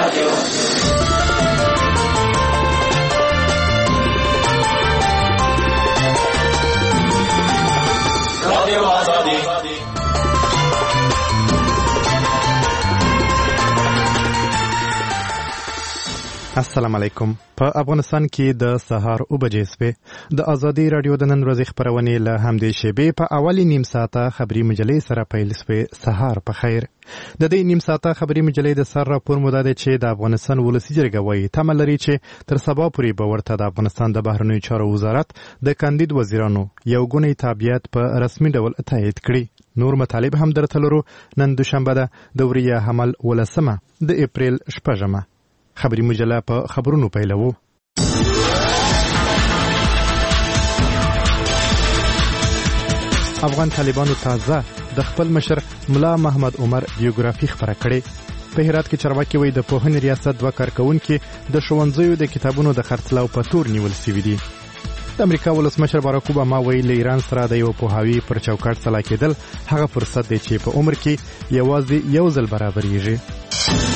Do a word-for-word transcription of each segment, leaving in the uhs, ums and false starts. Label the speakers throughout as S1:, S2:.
S1: السلام علیکم. په افغانستان کې د سهار او بجې سپې د ازادي رادیو د نن ورځې خبرونه له همدې شیبې په اولی نیم ساعته خبري مجلې سره پیل سپې. سهار په خیر. د دې نیم ساعته خبري مجلې د سر راپور مو ده چې د افغانستان ولسی جرګه وایي تمه لري چې تر سبا پورې به ورته د افغانستان د بهرنیو چارو وزارت د کاندید وزیرانو یو ګونی تابعیت په رسمي ډول تایید کړي. نور مطالب هم درته لرو. نن دوشنبه ده د وریه حمل ولسمه د اپریل شپږمه. خبري مجله په خبرونو پیلوو. افغان طالبانو تازه د خپل مشر ملا محمد عمر بیوګرافي خبره کړې. په هرات کې چارواکي وایي د پوهنې ریاست دوه کارکونکي د ښوونځیو د کتابونو د خرڅلاو په تور نیول شوي دي. د امریکا ولسمشر باراک اوباما وایي له ایران سره د یو پوهاوي پر چوکاټ سلا کېدل هغه فرصت دی چې په عمر کې یوازې یو ځل برابرېږي.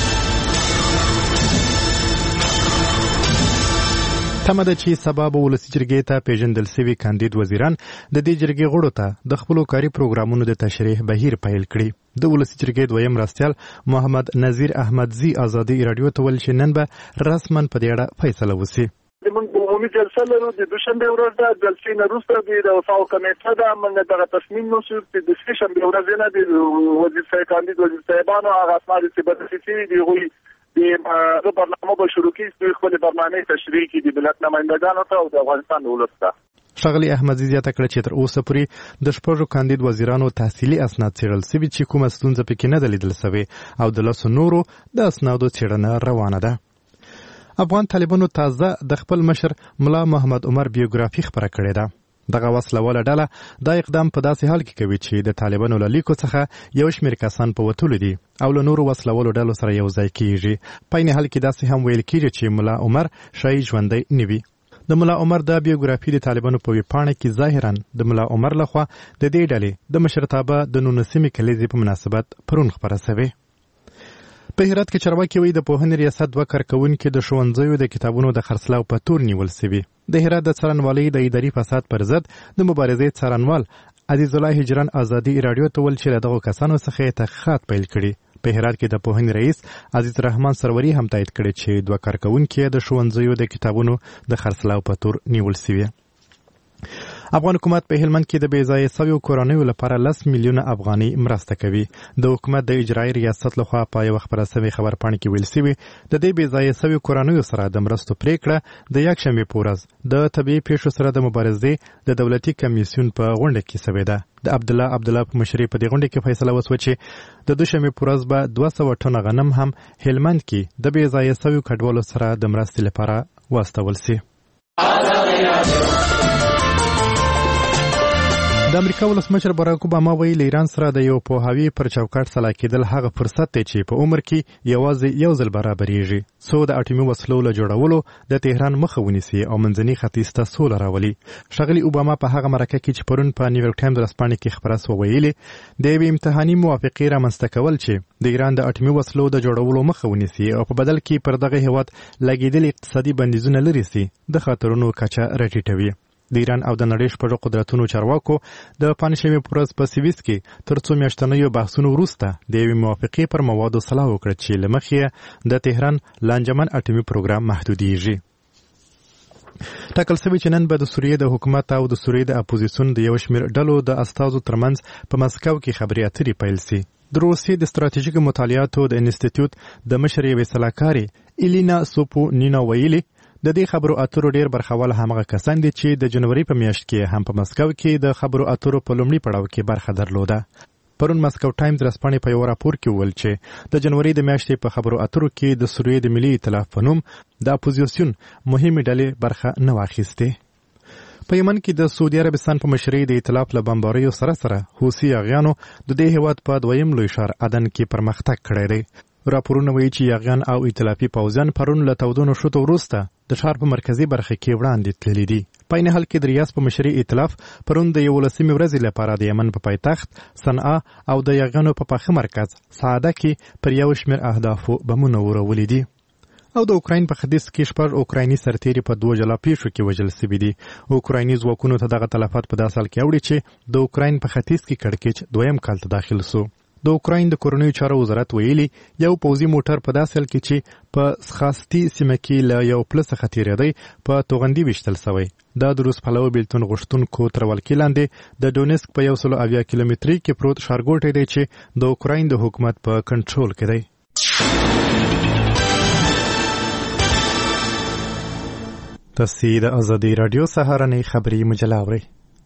S1: تمه ده چې سبا به ولسي جرګې ته پیژندل شوي کاندید وزیران د دې جرګې غړو ته د خپلو کاري پروګرامونو د تشریح بهیر پیل کړي. د ولسي جرګې دویم راستیال محمد نذیر احمدزي ازادي رادیو ته ویل چې نن به رسما په دې اړه فیصله وشي.
S2: موږ عمومي جلسه لرو د دوشنبه ورځ د جلسې نه وروسته د وفاق کمیټه ده. موږ دغه تصمیم نیسو چې د سه شنبه ورځ نه د وزیر صاحب کاندید وزیر صاحبانو هغه اسناد چې بدل شوي دي هغوی د برنامه به شروع کړي خپل برنامه تشریح کړي د ملت نمایندګانو ته او د افغانستان ولس ته.
S1: ښاغلي احمدزي زیاته کړه چې تر اوسه پورې د شپږو کاندید وزیرانو تحصیلي اسناد څېړل شوي چې کومه ستونزه پکې نه ده لیدل شوې او د لسو نورو د اسنادو څېړنه روانه ده. افغان طالبانو تازه د خپل مشر ملا محمد عمر بیوګرافي خبره کړې ده. دغه وسلواله ډله دا اقدام په داسې حال کې کوي چې د طالبانو له لیکو څخه یو شمېر کسان په وتلو دي او له نورو وسلوالو ډلو سره یو ځای کیږي. په عین حال کې داسې هم ویل کیږي چې ملا عمر ښایي ژوندی نه وي. د ملا عمر د بیوګرافي د طالبانو په ویبپاڼه کې ظاهرا د ملا عمر لخوا د دې ډلې د مشرتابه د نولسمې کلیزې په مناسبت پرون خپره شوې. په هرات کې چارواکي وایي د پوهنې ریاست دوه کارکونکي د ښوونځیو د کتابونو د خرڅلاو په تور نیول شوي. د هرات د څارنوالۍ د اداري فساد پر ضد د مبارزې څارنوال عزیز الله هجران ازادي رادیو ته ویل چې له دغو کسانو څخه تحقیقات پیل کړي. په هرات کې د پوهنې رئیس عزیز الرحمن سروري هم تایید کړی چې دوه کارکونکي د ښوونځیو د کتابونو د خرڅلاو په تور نیول شوي. افغان حکومت په هلمند کې د بې ځایه شویو کورنیو لپاره لس میلیونه افغانۍ مرسته کوي. د حکومت د اجرایي ریاست لخوا په یوه خپره شوې خبرپاڼه کې ویل شوي د دې بې ځایه شویو کورنیو سره د مرستو پریکړه د یکشنبې په ورځ د طبیعي پیښو سره د مبارزې د دولتي کمیسیون په غونډه کې شوې ده. د عبدالله عبدالله په مشرۍ په دې غونډه کې فیصله وشوه چې د دوشنبې په ورځ به دوه سوه ټنه غنم هم هلمند کې د بې ځایه شویو کډوالو سره د مرستې لپاره واستول شي. د امریکا ولسمشر باراک اوباما وایي له ایران سره د یو پوهاوي پر چوکاټ سلا کېدل هغه فرصت دی چې په عمر کې یوازې یو ځل برابرېږي څو د اټومي وسلو له جوړولو د تهران مخه ونیسي او منځني ختیځ ته سوله راولي. ښاغلي اوباما په هغه مرکه کې چې پرون په نیویورک ټایمز ورځپاڼې کې خپره سوه ویلي د یوې امتحاني موافقې رامنځته کول چې د ایران د اټومي وسلو د جوړولو مخه ونیسي او په بدل کې پر دغه هېواد لګېدلي اقتصادي بندیزونه لرې سي د خطرونو کچه راټیټوي. د ایران او د نړۍ شپږو قدرتونو چارواکو د پنجشنبې په ورځ په سویس کې تر څو میاشتنیو بحثونو وروسته د یوې موافقې پر موادو سلا وکړه چې له مخې د تهران لانجمن اټومي پروګرام محدودیږي. ټاکل شوي چې نن به د سوریې د حکومت او د سوریې د اپوزیسیون د یو شمېر ډلو د استازو ترمنځ په مسکو کې خبرې اترې پیل شي. د روسیې د ستراتیژیکو مطالعاتو د انسټیټیوټ د مشر یوې سلاکارې الینا سوپونینا ویلي د دې خبرو اترو ډیر برخوال همغه کسان دي چې د جنوري په میاشت کې هم په مسکو کې د خبرو اترو په لومړي پړاو کې برخه درلوده. پرون مسکو ټایمز رسپانې په یو راپور کې ویل چې د جنوري د میاشتې په خبرو اترو کې د سوریې د ملي ائتلاف په نوم د اپوزیسیون مهمې ډلې برخه نه واخیستې. په یمن کې د سعودي عربستان په مشرۍ د ائتلاف له بمباریو سره سره حوثي یاغیانو د دې هېواد په دویم لوی ښار عدن کې پرمختګ کړی دی. راپورونه وایي چې یاغیان او ائتلافي پوځیان پرون له تودو نښتو وروسته د ښار په مرکزي برخه کې وړاندې تللي دي. په عین حال کې د ریاض په مشرۍ ائتلاف پرون د یولسمې ورځې لپاره د یمن په پایتخت صنعا او د یاغیانو په پاخه مرکز سعده کې پر یو شمېر اهدافو بمونه ورولي دي. او د اوکراین په ختیځ کې شپږ اوکرایني سرتیري په دوه جلا پیښو کې وژل شوي دي. اوکرایني ځواکونو ته دغه تلفات په داسې حال کې اوړي چې د اوکراین په ختیځ کې کړکېچ دویم کال ته داخل سو. د اوکراین د کورنیو چارو وزارت ویلي یو پوځي موټر په داسې حال کې چې په سخاستي سیمه کې له یو پله څخه تېرېدی په توغندي ویشتل سوی. دا د روس پلوه بېلتون غوښتونکو تر ولکې لاندې د ډونسک په یو سلو اویا کیلومتري کې پروت ښارګوټی دی چې د اوکراین د حکومت په کنټرول کې دی. تاسې د ازادي راډیو سهارنۍ خبري مجله اورئ.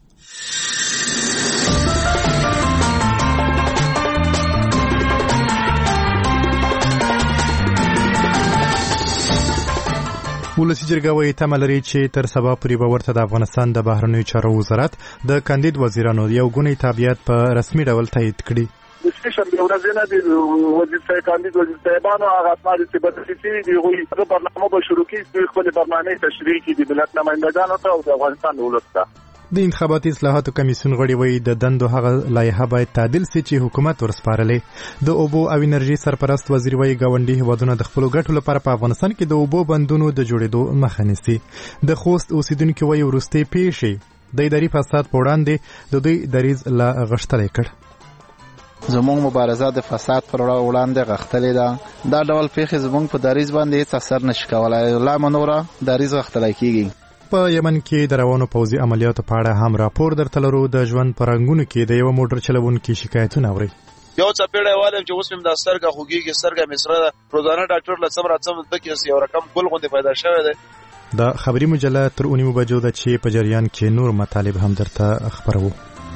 S1: ولسي جرګه وايي تمه لري چې تر سبا پورې به ورته د افغانستان د بهرنیو چارو وزارت د کاندید وزیرانو یو ګونی تابعیت په رسمي ډول تایید کړي.
S2: د سې شنبې ورځې نه د وزیر صاحب کاندید وزیر صاحبانو هغه اسناد چې بدل شوي دي هغوی د برنامه به شروع کړي دوی خپلې برنامې تشریح کړي د ملت نمایندګانو ته او د افغانستان ولس ته. د انتخاباتي اصلاحاتو کمیسیون غړي وایي د دندو هغه لایحه باید تعدیل سي چې حکومت ورسپارلې. د اوبو او انرژي سرپرست وزیر وایي ګاونډي هیوادونه د خپلو ګټو لپاره په افغانستان کې د اوبو بندونو د جوړېدو مخه نیسي. د خوست اوسیدونکي وایي وروستۍ پیښې د اداري فساد په وړاندې د دوی دریځ لا غښتلی کړ.
S3: زموږ مبارزه د فساد پر وړاندې غښتلې ده. دا ډول پیښې زموږ په دریځ باندې هیڅ اثر نشي کولای. لا منوره دریځ غښتلی کیږي.
S1: په یمن کې د روانو پوځي عملیاتو په اړه هم راپور درته لرو. د ژوند په رنګونو کې د یو موټر چلوونکي شکایتونه اوري.
S4: یو څپېړی والم چې اوس مې د سترګه خوږېږي سترګه مې سره ده. روزانه ډاکټر له څه راڅه دکې یو رقم ګل غوندې پیدا شوی دی.
S1: دا خبري مجله تر اونیمو بجو ده چې په جریان کې نور مطالب هم درته خبرو.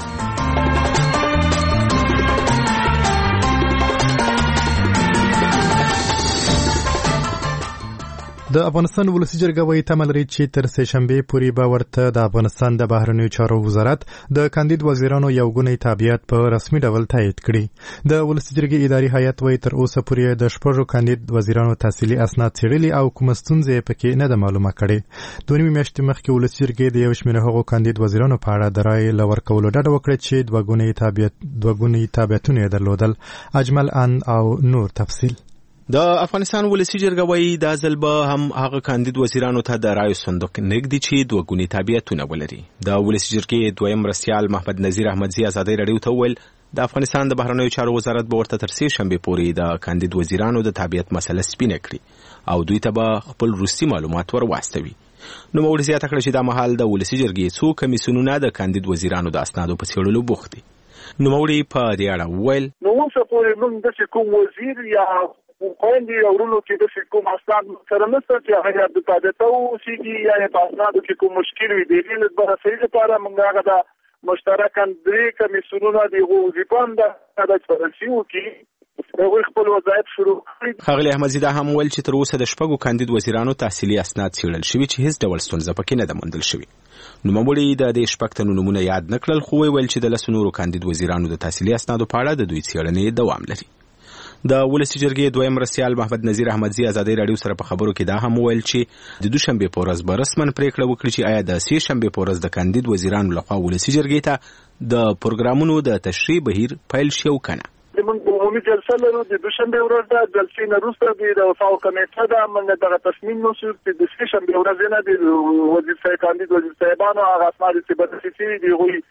S1: د افغانستان ولسي جرګه وايي تمه لري چې تر سه شنبې پورې به ورته د افغانستان د بهرنیو چارو وزارت د کاندید وزیرانو یو ګونی تابعیت په رسمي ډول تایید کړي. د ولسي جرګې اداري هیئت وايي تر اوسه پورې د شپږو کاندید وزیرانو تحصیلي اسناد څېړلي او کومه ستونزه پکې نه ده معلومه کړې. دوه نیمې میاشتې مخکې ولسي جرګې د یو شمېر هغو کاندید وزیرانو په اړه د رایې له ورکولو ډډه وکړه چې دوه ګونی تابعیت دوه ګونی تابعیتونه یې درلودل. اجمل ان او نور تفصیل.
S5: د افغانستان ولسي جرګه وايي دا ځل به هم هغه کاندید وزیرانو ته د رایو صندوق نږدې چې دوه ګوني تابعیتونه ولري. د ولسي جرګې دویم مرستیال محمد نذیر احمدزي ازادي راډیو ته وویل د افغانستان د بهرنیو چارو وزارت به ورته تر سې شنبې پورې د کاندید وزیرانو د تابعیت مسله سپینه کړي او دوی ته به خپل وروستي معلومات ور واستوي. نو موږ زیاته کړه چې دا مهال د ولسي جرګې څو کمیسیونونه د کاندید وزیرانو د اسنادو په څېړلو بوخت دي. نو موږ په دې اړه وویل
S2: نو اوس پورې موږ د کوم وزیر یا خوندي اورونو کې د کوم اسناد سره نشته چې هغه د تابعیت او سیږي یا په اسنادو کې کوم مشکل وي. د دې لپاره صحیح لپاره موږ هغه د مشترکاً درې کمیسیونونه د غوښتنې د د فرانسیو کې هغه خپل وظایف شروع کړي.
S5: ښاغلی احمدزي دا هم ویل چې تر اوسه د شپږو کاندید وزیرانو تحصیلي اسناد څېړل شوي چې هیڅ ډول ستونزه پکې نه ده موندل شوې. نوموړي د دې شپږ تنو نومونه یاد نه کړل خو ویل چې د لسو نورو کاندید وزیرانو د تحصیلي اسنادو په اړه د دوی څېړنې دوام لري. د ولسي جرګې دویم مرستیال محمد نذیر احمدزي ازادي راډیو سره په خبرو کې دا هم ویل چې د دوشنبې په ورځ به رسماً پریکړه وکړي چې آیا د سې شنبې په ورځ د کاندید وزیرانو لخوا ولسي جرګې ته د پروګرامونو د تشریح بهیر پیل شي او کنه.
S2: موږ عمومي جلسه لرو د دوشنبې ورځ د جلسې نه وروسته د وفاق کمیټه ده. موږ دغه تصمیم نیسو چې د سې شنبې ورځ نه د وزیر صاحب کاندید وزیر صاحبانو هغه اسناد چې بدل شوي دي هغوی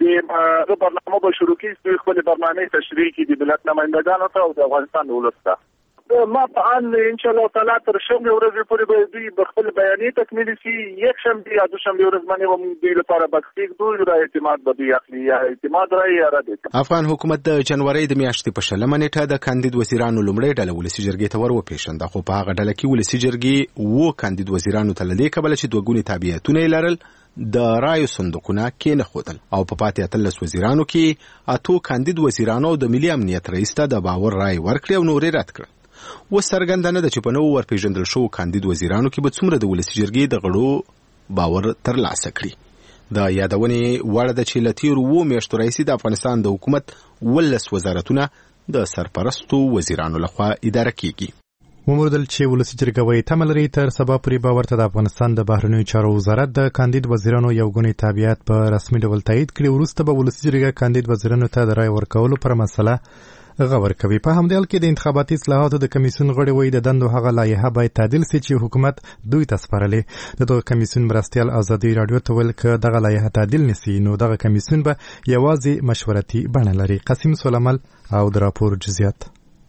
S2: د برنامه به شروع کړي دوی خپلې برنامې تشریح کړي د ملت نمایندګانو ته او د افغانستان ولس ته. ما په ان ان شاء الله تعالی تر شنبې ورځې پورې به دوی به خپل بیانیې تکمیلي شي. یک شنبې یا دوشنبې ورځ باندې به موږ دوی لپاره بکسیږ دوی را اعتماد به دوی اخلي یا اعتماد رایې یا رد.
S5: افغان حکومت د جنوري د میاشتې په شلمه نیټه د کاندید وزیرانو لومړۍ ډله ولسي جرګې ته ور وپېژنده خو په هغه ډله کې ولسي جرګې اووه کاندید وزیرانو ته له دې کبله چې دوه ګوني تابعیتونه یې لرل د رایو صندوقونه کېنښودل او په پاتې اتلس وزیرانو کې اتو کاندید وزیرانو د ملي امنیت رئیس ته د باور رای ورکړي او نورې رد کړل. اوس څرګنده نه ده چې په نوو ورپېژندل شوو کاندید وزیرانو کې به څومره د ولسي جرګې د غړو باور ترلاسه کړي. د یادونې وړ ده چې له تېرو اوو میاشتو راهیسې د افغانستان د حکومت ولس وزارتونه د سرپرستو وزیرانو لخوا اداره کېږي.
S1: وموندل چې ولسي جرګه وايي تمه لري تر سبا پورې به ورته د افغانستان د بهرنیو چارو وزارت د کاندید وزیرانو یو ګونی تابعیت په رسمي ډول تایید کړي. وروسته به ولسي جرګه کاندید وزیرانو ته د رای ورکولو پر مسله غور کوي. په همدې حال کې د انتخاباتي اصلاحاتو د کمیسیون غړي وایي د دندو هغه لایحه باید تعدیل سي چې حکومت دوی ته سپارلې. د دغه کمیسیون مرستیال ازادي رادیو ته ویل که دغه لایحه تعدیل نسی نو دغه کمیسیون به یوازې مشورتي بڼه لري. قاسم سلیمل او د راپور جزئیات.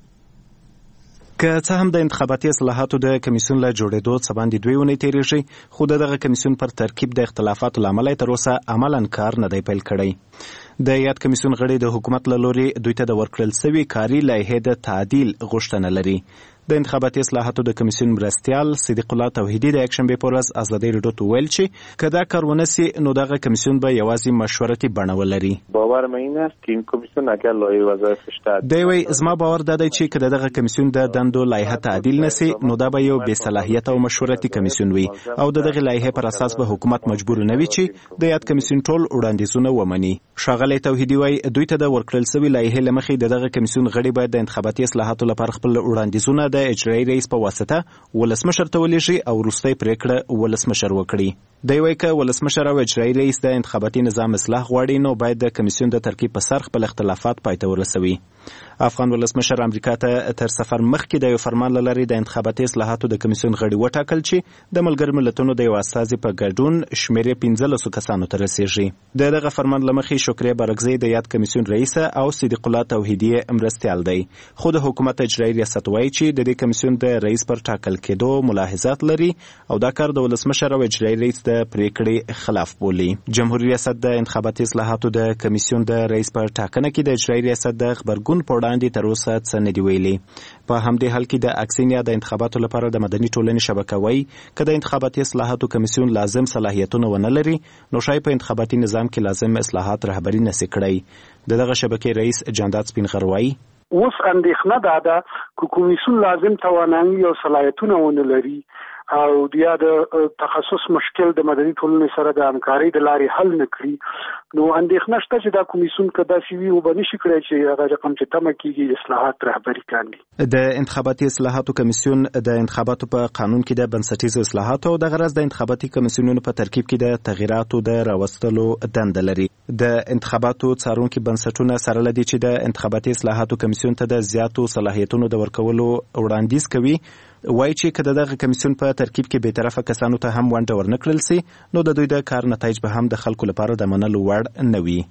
S6: که څه هم د انتخاباتي اصلاحاتو د کمیسیون له جوړېدو څه باندې دوی ونې تېرېږي، خو د دغه کمیسیون پر ترکیب د اختلافاتو له امله تر اوسه عملاً کار نه دی پیل کړی. د یاد کمیسیون غړي د حکومت له لوري دوی ته د ورکړل سوي کاري لایحې د تعدیل غوښتنه لري. د انتخاباتي اصلاحاتو د کمیسیون مرستیال صدیق الله توحیدی د یکشنبې په ورځ ازادي رادیو ته ویل چې که دا کار ونه سي نو دغه کمیسیون به یوازې مشورتي بڼه ولري.
S7: باور من این است که این کمیسیون اگر لایحه وظایفش تعدیل
S6: دی وی زما باور دا دی چې که دغه کمیسیون د دندو لایحه تعدیل نسی نو دا به یو بې صلاحیته او مشورتي کمیسیون وي او د دغه لایحې پر اساس به حکومت مجبور نه وي چې د یاد کمیسیون ټول وړاندیزونه ومني. ښاغلی توحیدی وی دوی ته د ورکړل سوي لایحې له مخې د دغه کمیسیون غړي باید د انتخاباتي اصلاحاتو لپاره خپل وړاندیزونه د اجرایي رئیس په واسطه ولسمشر ته ولېږي او وروستۍ پرېکړه ولسمشر وکړي. دی وایي که ولسمشر او اجرایي رئیس د انتخاباتي نظام اصلاح غواړي نو باید د کمیسیون د ترکیب په سر خپل اختلافات پای ته ورسوي. افغان ولسمشر امریکا ته تر سفر مخکې د یو فرمان له لارې د انتخاباتي اصلاحاتو د کمیسیون غړي وټاکل چې د ملګرو ملتونو د یو استازي په ګډون شمېر پنځلسو کسانو ته رسیږي. د دغه فرمان له مخې شکریه بارکزی د یاد کمیسیون رئیسه او صدیق الله توحیدی مرستیال دی، خو د حکومت اجرایي ریاست وایي چې د دې کمیسیون د رئیس پر ټاکل کېدو ملاحظات لري او دا کار د ولسمشر او اجرایي رئیس د پریکړې خلاف بولي. جمهوریت ریاست د انتخاباتي اصلاحاتو د کمیسیون د رئیس پر ټاکنه کې د اجرایي ریاست د خبرګون په وړاندې تر اوسه څه نه دي ویلي. په همدې حال کې د اکسینیا د انتخاباتو لپاره د مدني ټولنې شبکه وایي که د انتخاباتي اصلاحاتو کمیسیون لازم صلاحیتونه ونه لري نو شاید په انتخاباتي نظام کې لازم اصلاحات رهبري نشي کړی. د دغه شبکې رئیس جانداد سپینغر وایي
S8: اوس اندېښنه دا ده که کمیسیون لازم توانایي او صلاحیتونه ونه لري او بیا د تخصص مشکل د مدني ټولنې سره د همکارۍ د لارې حل نه کړي نو اندېښنه شته چې دا کمیسیون که داسې وي وبه نشي کړی چې هغه رقم چې تمه کېږي اصلاحات رهبري کاندي.
S6: د انتخاباتي اصلاحاتو کمیسیون د انتخاباتو په قانون کې د بنسټیزو اصلاحاتو او د غرض د انتخاباتي کمیسیونونو په ترکیب کې د تغییراتو د راوستلو دنده لري. د انتخاباتو څارونکي بنسټونه سره لدی چې د انتخاباتي اصلاحاتو کمیسیون ته د زیاتو صلاحیتونو د ورکولو وړاندیز کوي. وایي چې که دغه کمیسیون په ترکیب کې بې طرفه کسانو ته هم ونډه ورنه کړل سي نو د دوی د کار نتایج به هم د خلکو لپاره د منلو وړ نه وي.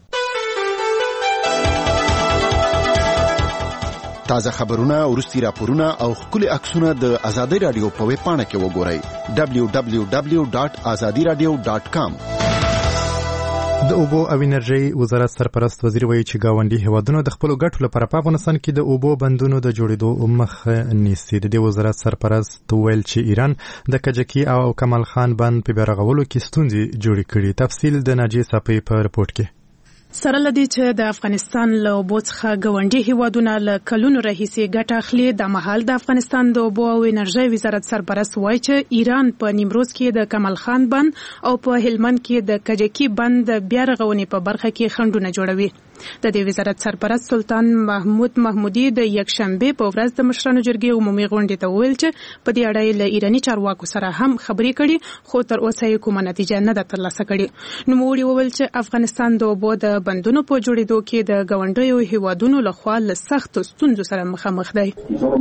S9: تازه خبرونه، وروستي راپورونه او ښکلي عکسونه د ازادي رادیو په ویب پاڼه کې وګورئ دبلیو دبلیو دبلیو ډاټ ازادي رادیو ډاټ کام.
S1: د اوبو او انرژي وزارت سرپرست وزیر وایي چې ګاونډي هیوادونه د خپلو ګټو لپاره په افغانستان کې د اوبو بندونو د جوړېدو مخه نیسي. د دې وزارت سرپرست ویل چې ایران د کجکي او کمال خان بند په بیارغولو کې ستونزې جوړې کړي. تفصیل د ناجیه صافي په رپورټ کې.
S10: سره لدی چې د افغانستان له اوبو څخه ګاونډي هیوادونه له کلونو راهیسې ګټه اخلي، د مهال د افغانستان د اوبو او انرژي وزارت سرپرست وایي چې ایران په نیمروز کې د کمال خان بند او په هلمند کې د کجکي بند بیا رغونې په برخه کې خنډونه جوړوي. د دې وزارت سرپرست سلطان محمود محمودي د یکشنبه په ورځ د مشرانو جرګې عمومي غونډې ته وویل چې په دې اړه له ایراني چارواکو سره هم خبرې کړي خو تر اوسه یې کومه نتیجه نه ده ترلاسه کړې. نوموړي وویل چې افغانستان د اوبو د بندونو په جوړېدو کې د ګاونډیو هیوادونو لخوا له سختو ستونزو سره مخامخ دی.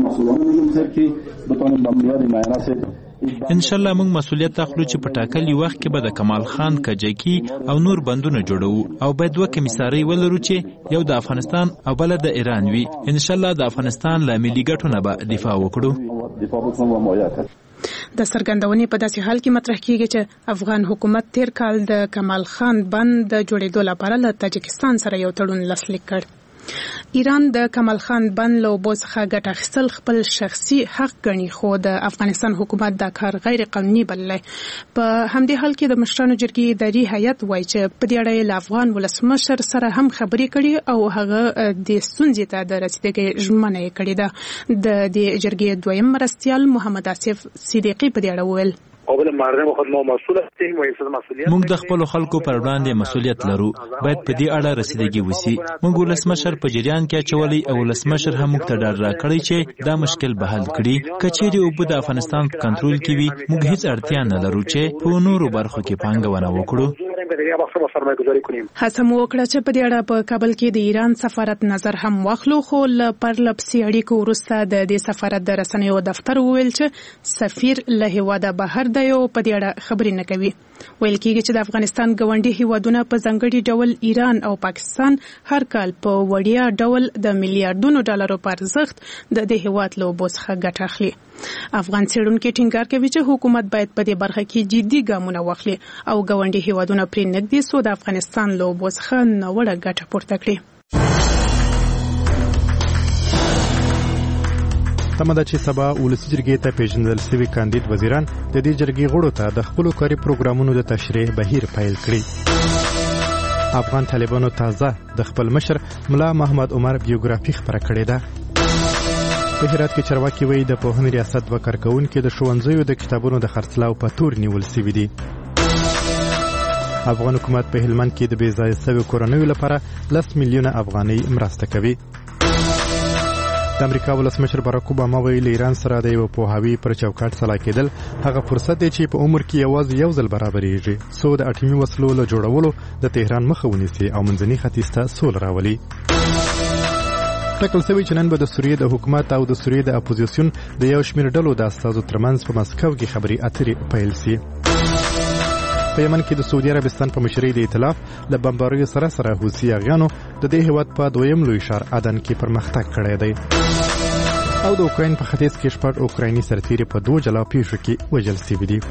S11: ان شاء الله موږ مسؤلیت اخلو چې په ټاکلي وخت کې به د کمال خان، کجکي او نور بندونه جوړو او باید دوه کمیسارۍ ولرو چې یو د افغانستان او بل د ایران وي. ان شاء الله د افغانستان له ملي ګټو نه به دفاع وکړو.
S10: د سرګندونې په داسې حال کې مطرح کیږي چې افغان حکومت تیر کال د کمال خان بند د جوړېدو لپاره له تاجکستان سره یو تړون لاسلیک کړ. ایران د کمال خان بند له اوبو څخه ګټه اخیستل خپل شخصي حق ګڼي خو د افغانستان حکومت دا کار غیر قانوني بللی. په همدې حال کې د مشرانو جرګې اداري هیئت وایي چې په دې اړه له افغان ولسمشر سره هم خبرې کړي او هغه د ستونزې ته د رسیدګۍ ژمنه یې کړې ده. د دې جرګې دویم مرستیال محمد آصف صدیقي په دې اړه وویل
S11: موږ د خپل خلکو پر وړاندې مسؤلیت لرو، باید په دې اړه رسیدګي وسی. موږ ولسمشر په جریان کې اچولی او ولسمشر هم موږ ته ډاډ راکړی چې دا مشکل به حل کړي. که چیرې اوبه د افغانستان په کنټرول کې وي موږ هیڅ اړتیا نه لرو چې په نورو برخو کې پانګونه وکړو.
S8: در این بخش با سرمایه گذاری کنیم.
S10: هڅه مو وکړه چې په دې اړه په کابل کې د ایران سفارت نظر هم واخلو، خو له پرلپسې اړیکو وروسته د دې سفارت د رسنیو دفتر وویل چې سفیر له هیواده بهر دی او په دې اړه خبرې نه کوي. ویل کېږي چې د افغانستان ګاونډي هیوادونه په ځانګړي ډول ایران او پاکستان هر کال په وړیا ډول د میلیارډونو ډالرو په ارزښت د دې هیواد له اوبو څخه ګټه اخلي. افغان څېړونکي ټینګار کوي چې حکومت باید په دې برخه کې جدي ګامونه واخلي او ګاونډي هیوادونه پرې نږدې سو د افغانستان له اوبو څخه نوړه ګټه پورته کړي.
S1: تمه ده چې سبا ولسي جرګې ته پیژندل شوي کاندید وزیران د دې جرګې غړو ته د خپلو کاري پروګرامونو د تشریح بهیر پیل کړي. افغان طالبانو تازه د خپل مشر ملا محمد عمر بیوګرافي خبره کړې ده. په هرات کې چارواکي وایي د پوهنې ریاست دوه کارکوونکي د ښوونځیو د کتابونو د خرڅلاو په تور نیول شوي دي. افغان حکومت په هلمند کې د بې ځایه شویو کورنیو لپاره لس میلیونه افغانۍ مرسته کوي. د امریکا ولسمشر باراک اوباما وایي له ایران سره د یو پوهاوي پر چوکاټ سلا کېدل هغه فرصت دی چې په عمر کې یوازې یو ځل برابرېږي څو د اټومي وسلو له جوړولو د تهران مخه ونیسي او منځني ختیځ ته سوله راولي. ټاکل شوی چې نن به د سوریې د حکومت او د سوریې د اپوزیسیون د یو شمېر ډلو د استازو ترمنځ په مسکو کې خبرې اترې پیل شي. په یمن کې د سعودي عربستان په مشرۍ د ائتلاف له بمباریو سره سره حوثي اغیانو د دې هیواد په دویم لوی ښار عدن کې پرمختګ کړی دی او د اوکراین په ختیځ کې شپږ اوکرایني سرتیري په دوه جلا پیښو کې وژل شوي دي.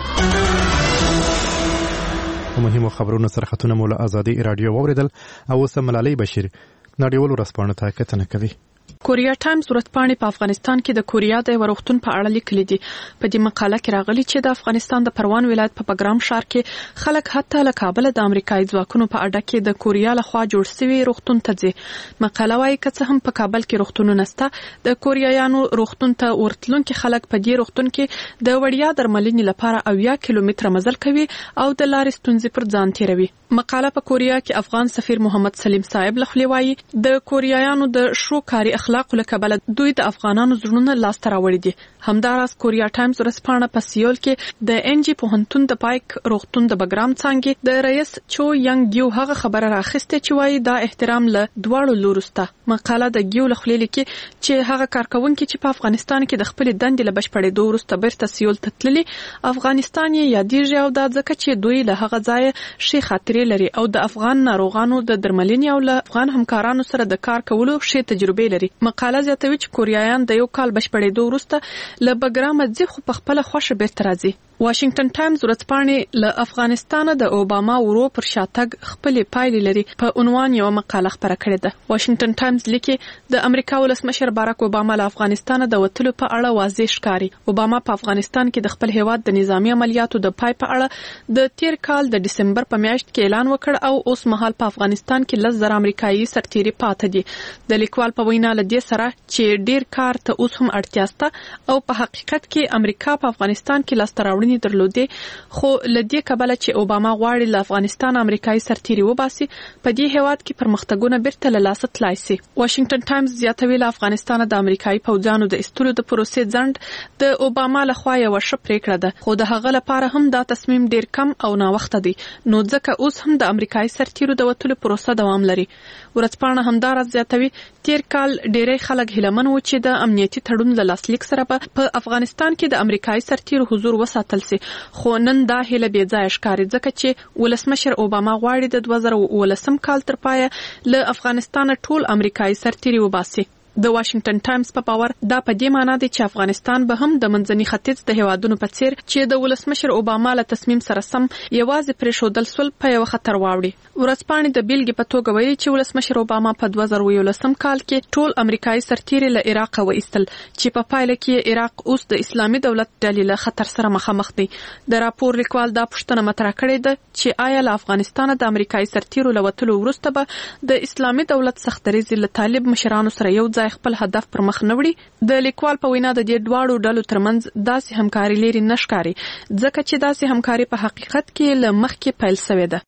S1: په مهمو خبرونو سره خطونه مو له ازادي رادیو واوریدل او اوس ملالۍ بشیر نړیوالو ورځپاڼو ته کتنه کوي.
S12: کوریا ټایمز ورځپاڼې په افغانستان کې د کوریا د یو روغتون په اړه لیکلي دي. په دې مقاله کې راغلي چې د افغانستان د پروان ولایت په پګرام ښار کې خلک حتی له کابل د امریکایي ځواکونو په اډه کې د کوریا لخوا جوړ شوی روغتون ته ځي. مقاله وايي که څه هم په کابل کې روغتونونه نشته، د کوریایانو روغتون ته ورتلونکي خلک په دې روغتون کې د وړیا درملنې لپاره اویا کیلومتره مزل کوي او د لارې ستونزې پر ځان تیروي. مقاله په کوریا کې افغان سفیر محمد سلیم صاحب لخوا وايي د کوریایانو د شو کاری اخلاق له کبله دوی د افغانانو زړونه لاس ته راوړي دي. همداراز کوریا ټایمز ورځپاڼه په سیول کې د ان جی پوهنتون د پایک روغتون د بګرام څانګې د رئیس چو ینګ ګیو هغه خبره راخسته چې وايي دا احترام له دواړو لورو سته. مقاله د ګیو لخوا لیکي چې هغه کارکونکي چې په افغانستان کې د خپل دندې له بشپړېدو وروسته بیرته سیول ته تللي افغانستان یې یادېږي او دا ځکه چې دوی له هغه ځایه ښې خاطرې لري او د افغان ناروغانو د درملنې او له افغان همکارانو سره د کار کولو ښې تجربې لري. مقاله زیاتوي چې کوریایان د یو کال بشپړېدو وروسته له بګرامه ځي خو په خپله خوښه بیرته راځي. واشنگټن ټایمز ورځپاڼې له افغانستانه د اوباما ورو پر شاتګ خپلې پایلې لري په عنوان یو مقاله خپره کړې ده. واشنگټن ټایمز لیکي د امریکا ولسمشر باراک اوباما له افغانستانه د وتلو په اړه واضح ښکاري. اوباما په افغانستان کې د خپل هیواد د نظامی عملیاتو د پای په اړه د تیر کال د دسمبر په میاشت کې اعلان وکړ او اوس مهال په افغانستان کې لس زره امریکایي سرتیري پاتې دي. د لیکوال په وینا له دې سره چې ډیر کار ته اوس هم اړتیا شته او په حقیقت کې امریکا په افغانستان کې لاسته راوړنې درلودې، خو لدې کبله چې اوباما غواړي له افغانستان امریکایي سرتیري وباسي په دې هیواد کې پرمختګونه بیرته له لاسه تلای شي. واشنگټن ټایمز زیاتوي له افغانستان د امریکایي پوځیانو د ایستلو د پروسې ځنډ د اوباما لخوا یو ښه پریکړه ده، خو د هغه لپاره هم دا تصمیم ډیر کم او ناوخته دی، نو ځکه اوس هم د امریکایي سرتیرو د وتلو پروسه دوام لري. ورځپاڼه همداراز زیاتوي تیر کال ډیری خلک هیلمن و چې د امنیتي تړون له لاسلیک سره په افغانستان کې د امریکایي سرتیرو حضور وساتل شي، خو نن دا هیله بې ځایه ښکاري ځکه چې ولسمشر اوباما غواړي د دوه زره اوولسم کال تر پایه له افغانستان ټول امریکایي سرتیري وباسي. د واشنگټن ټایمز په باور دا په دې معنی دی چې افغانستان به هم د منځني ختیځ د هیوادونو په څیر چې د ولسمشر اوباما له تصمیم سره سم یوازې پرېښودل سول په یو خطر واوړي. ورځپاڼې د بیلګې په توګه ویلي چې ولسمشر اوباما په دوه زره یولسم کال کې ټول امریکایي سرتیري له عراق وایستل چې په پایله کې عراق اوس د اسلامي دولت ډلې له خطر سره مخامخ دی. د راپور لیکوال دا پوښتنه مطرح کړې ده چې آیا له افغانستان د امریکایي سرتیرو له وتلو وروسته به د اسلامي دولت سختدریزي له طالب مشرانو سره یو ځای خپل هدف پر مخ نه وړي. د لیکوال په وینا د دې دواړو ډلو ترمنځ داسې همکاري لري نه ښکاري ځکه چې داسې همکاري په حقیقت کې له مخکې پیل شوې ده.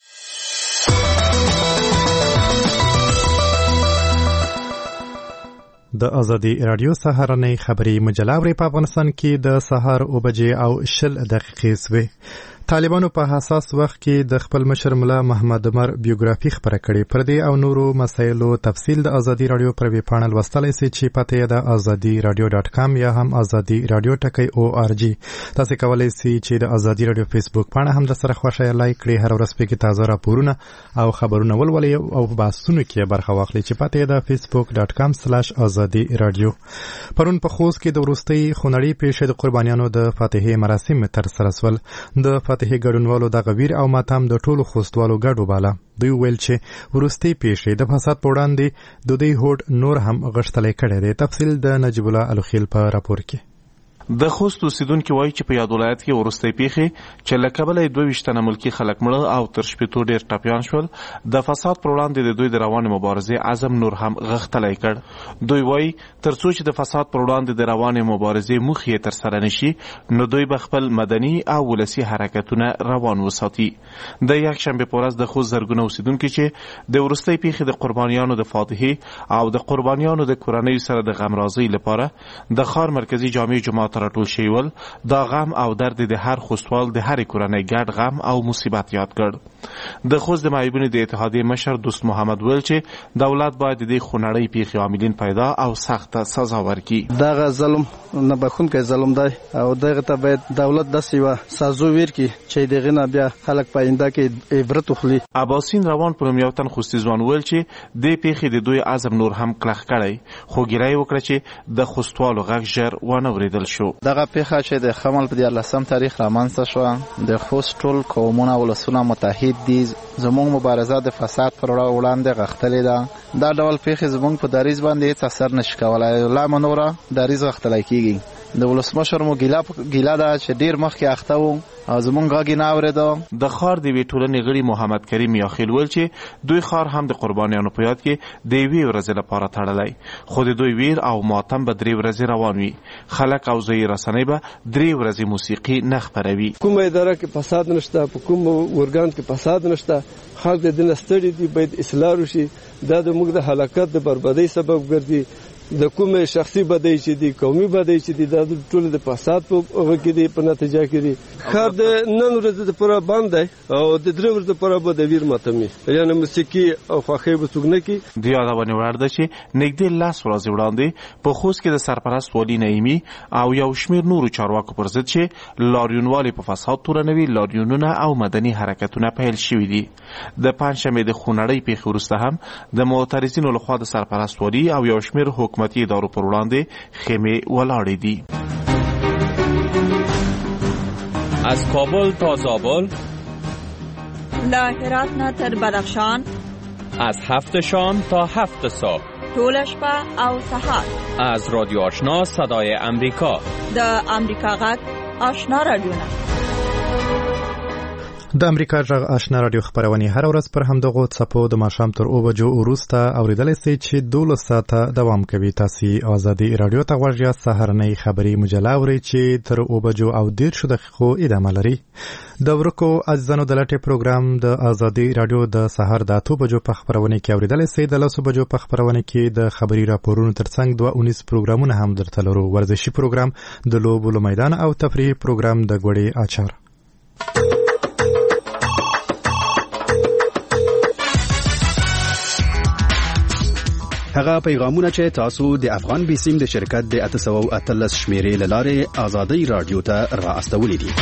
S1: د ازادي رادیو سهارنۍ خبري مجله په افغانستان کې د سهار او بجې او شل دقیقې سوي. طالبانو په حساس وخت کې د خپل مشر ملا محمد عمر بیوګرافي خبره کړې. پر دې او نورو مسایلو تفصیل د ازادي رادیو پر ویب پاڼه لوستلی سئ چې پته یې د ازادي رادیو ډاټ کام یا هم ازادي رادیو ټکی او آر جی. تاسو کولی سئ چې د ازادي رادیو فیسبوک پاڼه هم د سره خوښه لایک کړئ. هر ورځ پکې تازه راپورونه او خبرونه ولولئ او په بحثونو کې برخه واخلئ چې پته یې د فیسبوک ډاټ کام سلاش ازادي رادیو. پرون په خوست کې د وروستۍ خونړۍ پیښې د قربانیانو د فاتحې مراسم تر سره سول. د فاتحې ګډونوالو دغه ویر او ماتم د ټولو خوستوالو ګډ وباله. دوی ویل چې وروستۍ پیښې د فساد په وړاندې د دوی هوډ نور هم غښتلی کړی دی. تفصیل د نجیب الله الخیل په راپور کې.
S13: د خوست اوسیدونکي وایي چې په یاد ولایت کې وروستۍ پیښې چې له کبله یې دوه ویشت تنه ملکي خلک مړه او تر شپېتو ډېر ټپیان شول، د فساد پر وړاندې د دوی د روانې مبارزې عزم نور هم غښتلی کړ. دوی وایي تر څو چې د فساد پر وړاندې د روانې مبارزې موخې یې ترسره نشي، نو دوی به خپل مدني او ولسي حرکتونه روان وساتي. د یکشنبې په ورځ د خوست زرګونه اوسیدونکي چې د وروستۍ پیښې د قربانیانو د فاتحې او د قربانیانو د کورنیو سره د غمرازۍ لپاره د ښار مرکزي جامع جومات راټول شوي ول، دا غم او درد د هر خوستوال د هرې کورنۍ ګډ غم او مصیبت یاد کړ. د خوست د معیوبینو د اتحادیې مشر دوست محمد ویل چې دولت باید د دې خونړۍ پیښې عاملین پیدا او سخته سزا ورکړي.
S14: دغه ظلم نه بخښونکی ظلم دی او دغه ته باید دولت داسې یوه سازو ورکړي چې دغې نه بیا خلک په آینده کې عبرت وخلي.
S13: عباسین روان په نوم یو تن خوستي ځوان ویل چې دې پیښې د دوی عزم نور هم کلک کړی، خو ګیره یې وکړه چې د خوستوالو غږ ژر ونه اورېدل شو.
S3: دغه پیښه چې د خمل په دیارلسم تاریخ رامنځته شوه، د خوست ټول قومونه ولسونه متحد دي. زموږ مبارزه د فساد پر وړاندې غښتلې ده. دا ډول پیښې زموږ په دریځ باندې هېڅ اثر نشي کولی. لا مو نوره دریځ غښتلی کېږي. د ولسمشر مو ګیله ده چې ډېر مخکې اخته وو او زمونږ غږ یې نه اورېده.
S13: د ښار د یوې ټولنې غړي محمد کریم یاخیل ویل چې دوی ښار هم د قربانیانو په یاد کې د یوې ورځې لپاره تړلی، خو د دوی ویر او ماتم به درې ورځې روان وي. خلک او ځایي رسنۍ به درې ورځې موسیقي نه خپروي.
S15: کومه اداره کې فساد نشته، په کوم ارګان کې فساد نشته، خلک د دې نه ستړي دي، باید اصلاح وشي. دا د موږ د هلاکت د بربادۍ سبب ګرځي. د کومه شخصي بدۍ چې دي، قومي بدۍ چې دي، دا ټول د فساد په هغه کې دي، په نتیجه کې دي. ښار د نن ورځې دپاره بند دی او د درې ورځې دپاره به د ویر ماتمي، یعنې موسیقي او خوښۍ به څوک نه کړي.
S13: د یادونې وړ ده چې نږدې لس ورځې وړاندې په خوست کې د سرپرست والي نعیمي او یو شمېر نورو چارواکو پر ضد چې لاریونوالې په فساد تورنوي لاریونونه او مدني حرکتونه پیل شوي دي. د پنجشنبې د خونړۍ پیښې وروسته هم د معترضینو لخوا د سرپرست والي او یو شمېر حکومتي ادارو پر وړاندې خیمې ولاړې دي.
S16: از کابل تا زابل،
S17: له هرات نه تر بدخشان،
S16: از هفت شام تا هفت صبح،
S17: ټوله شپه او سهار.
S16: از رادیو آشنا صدای امریکا،
S17: د امریکا غږ آشنا رادیوونه.
S1: د امریکا غږ آشنا رادیو خبرونه هر ورځ پر همدغه څپو د ماښام تر اوه بجو وروسته اوریدلی سئ چې دولس ساعته دوام کوي. تاسو ازادي رادیو ته غوږ یاست. سهارنۍ خبري مجله اورئ چې تر اوه بجو او دېرشو دقیقو ادامه لري. د ورکو عزیزانو د لټې پروګرام د ازادي رادیو د سهار د اتو بجو په خبرونه کې اوریدلی سئ. د لسو بجو په خبرونه کې د خبري راپورونو ترڅنګ دوه اونیز پروګرامونه هم درته لرو. ورزشي پروګرام، د لوبو میدان او تفریحي پروګرام د ګوړې اچار.
S18: هغه پیغامونه چې تاسو د افغان بیسیم د شرکت د اته سوه او اتلس شمیرې له لارې ازادي رادیو ته را استولې دي.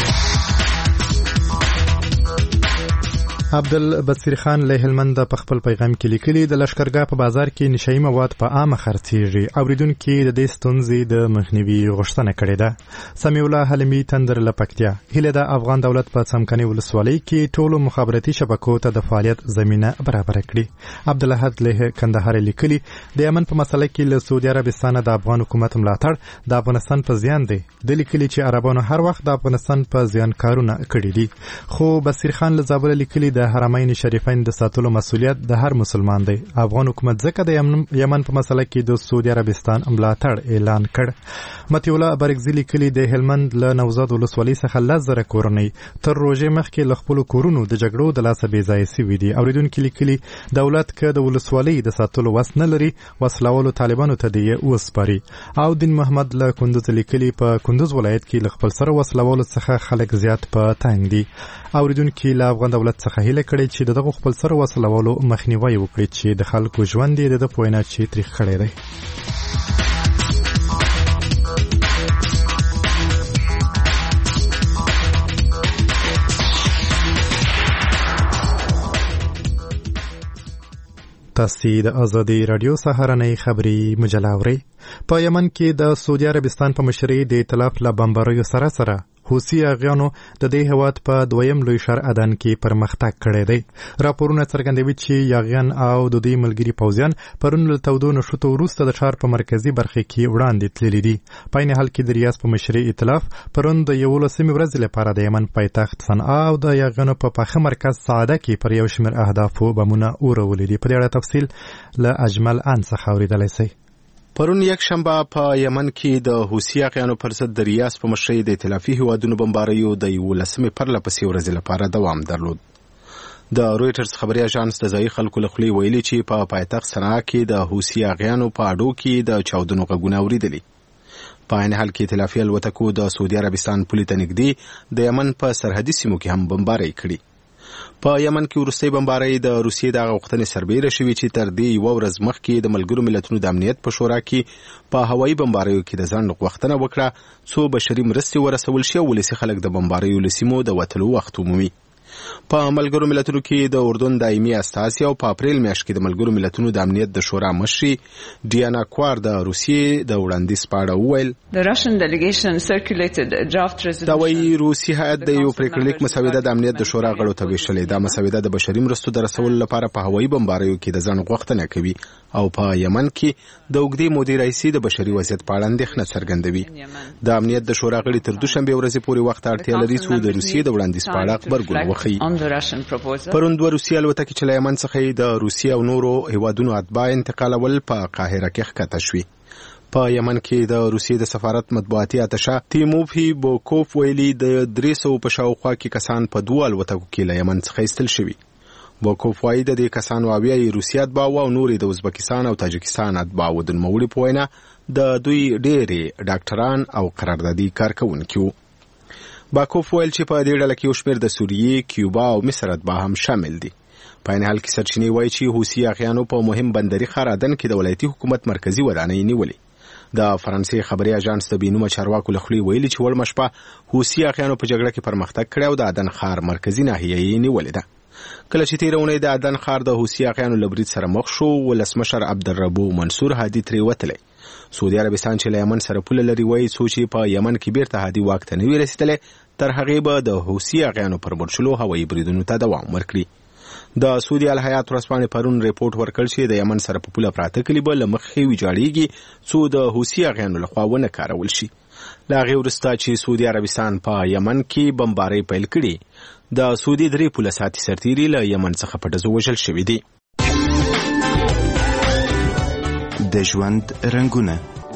S1: عبدالبصیر خان له هلمند په خپل پیغام کې لیکلي د لشکرګاه په بازار کې نشئی مواد په عامه خرڅېږي. اوریدونکو د دې ستونزې د مخنیوي غوښتنه کړې ده. سمیع الله حلمي تندر له پکتیا هیله د افغان دولت په څمکني ولسوالۍ کې ټولو مخابراتي شبکو ته د فعالیت زمینه برابر کړي. عبدالاحد له کندهار لیکلي د یمن په مسله کې له سعودي عربستان د افغان حکومت ملاتړ د افغانستان په زیان دی. د لیکلي چې عربانو هر وخت د افغانستان په زیان کارونه کړي دي. خو بصیر خان له زابل لیکلي د د حرمین شریفین د ساتلو مسولیت د هر مسلمان دی. افغان حکومت ځکه د یمن په مسله کې د سعودي عربستان ملاتړ اعلان کړ. متي الله برګزي لیکلي د هلمند له نوزاد ولسوالۍ څخه لس زره کورنۍ تر روژې مخکې له خپلو کورونو د جګړو د لاسه بې ځایه سوي دي. اورېدونکي لیکلي دولت که د ولسوالۍ د ساتلو وس نه لري وسلوالو طالبانو ته دې یې وسپاري. او دین محمد له کندوز لیکلي په کندوز ولایت کې له خپل سره وسلوالو څخه خلک زیات په تنګ دي. اوریدونکي له افغان دولت څخه هیله کړې چې دغه خپل سره وسلوالو مخنیوي وکړي چې د خلکو ژوند یې د پوینه چې تاریخ کړی دی. تاسو د ازادي رادیو سهارنۍ خبري مجله اورئ. په یمن کې د سعودي عربستان په مشرۍ د ائتلاف له بمباریو سره سره حوثي اغیانو د دې هیواد په دویم لوی ښار ادن کې پرمختګ کړی دی. راپورونه څرګندوي چې یاغیان او د دوی ملګري پوځیان پرون له تودو نښتو وروسته د ښار په مرکزي برخه کې وړاندې تللي دي. په عین حال کې د ریاض په مشرۍ ائتلاف پرون د یولسمې ورځې لپاره د یمن پایتخت صنعا او د یاغیانو په پاخه مرکز سعده کې پر یو شمېر اهدافو بمونه اورولي دي. په دې اړه تفصیل له اجمل ان څخه اورېدلی شئ.
S5: پرون یک شنبه په یمن کې د حوثي اغیانو پر ضد د ریاض په مشرۍ د ائتلافي هیوادونو بمباریو د یولسمې پرله پسې ورځې لپاره دوام درلود. د رویټرز خبري اژانس د ځایي خلکو له خولې ویلي چې په پایتخت صنعا کې د حوثي اغیانو په اډو کې د چاودنو غږونه اورېدلي. په عین حال کې ائتلافي الوتکو د سعودي عربستان پولې ته نږدې د یمن په سرحدي سیمو کې هم بمبارۍ کړي. په یمن کې وروستۍ بمبارۍ د روسیې د غوښتنې سربیره شوې چې تر دې یوه ورځ مخکې د ملګرو ملتونو د امنیت په شورا کې په هوایي بمباریو کې د ځنډ غوښتنه وکړه څو بشري مرستې ورسول شي او ولسي خلک د بمباریو له سیمو د وتلو وخت ومومي. په ملګرو ملتونو کې د اردن دایمي استازي او په اپریل میاشت کې د ملګرو ملتونو د امنیت د شورا مشري ډیانا کوار د روسیې د وړاندیز په اړه وویل دا وایي روسي هیات د یو پریکړلیک مسوده د امنیت د شورا غړو ته ویشلې. دا مسوده د بشري مرستو د رسولو لپاره په هوایي بمباریو کې د ځنډ غوښتنه کوي او په یمن کې د اوږدې مودې راهیسې د بشري وضعیت په اړه اندېښنه څرګندوي. د امنیت د شورا غړي تر دوشنبې ورځې پورې وخت اړتیا لري چې د روسیې د وړاندیز په اړه غبرګون وښيي. پرون دوه روسي الوتکې چې له یمن څخه د روسیې او نورو هیوادونو اتباع انتقالول په قاهره کې ښکته شوي. په یمن کې د روسیې د سفارت مطبوعاتي اتشه تیموفي بوکوف ویلي د درې سوه په شاوخوا کې کسان په دوه الوتکو کې له یمن څخه ایستل شوي. بوکوف وایي د دې کسانو اویا یې روسیې اتباع او نور د ازبکستان او تاجکستان اتباع و. د نوموړي په وینا د دوی ډېرې ډاکټران او قراردادي کارکوونکي وو. باکوف ویل چې په دې ډله کې یو شمېر د سوریې، کیوبا او مصر اتباع هم شامل دي. په عین حال کې سرچینې وایي چې حوثي اغیانو په مهم بندري ښار ادن کې د ولایتي حکومت مرکزي ودانۍ نیولې. د فرانسې خبري اژانس د بینومه چارواکو له خولې ویلي چې وړمه شپه حوثي اغیانو په جګړه کې پرمختګ کړی او د ادن ښار مرکزي ناحیه یې نیولې ده. کله چې تېره اونۍ د ادن ښار د حوثي اغیانو له برید سره مخ شو، ولسمشر عبدالربو منصور هادي ترې وتلی. سعودي عربستان چې له یمن سره پوله لري وایي څو چې په یمن کې بیرته هادي واک ته نه وي رسېدلی تر هغې به د حوثي اغیانو پر برچلو هوایي بریدونو ته دوام ورکړي. د سعودي الهیات ورځپاڼې پرون ریپورټ ورکړ چې د یمن سره په پوله پراته کلي به له مخکې ویجاړېږي څو د حوثي اغیانو لخوا ونه کارول شي. له هغې وروسته چې سعودي عربستان په یمن کې بمبارۍ پیل کړي، د سعودي درې پوله ساتي سرتیري له یمن څخه په ډزو وژل شوي دي.
S19: د ژوند رنګونه.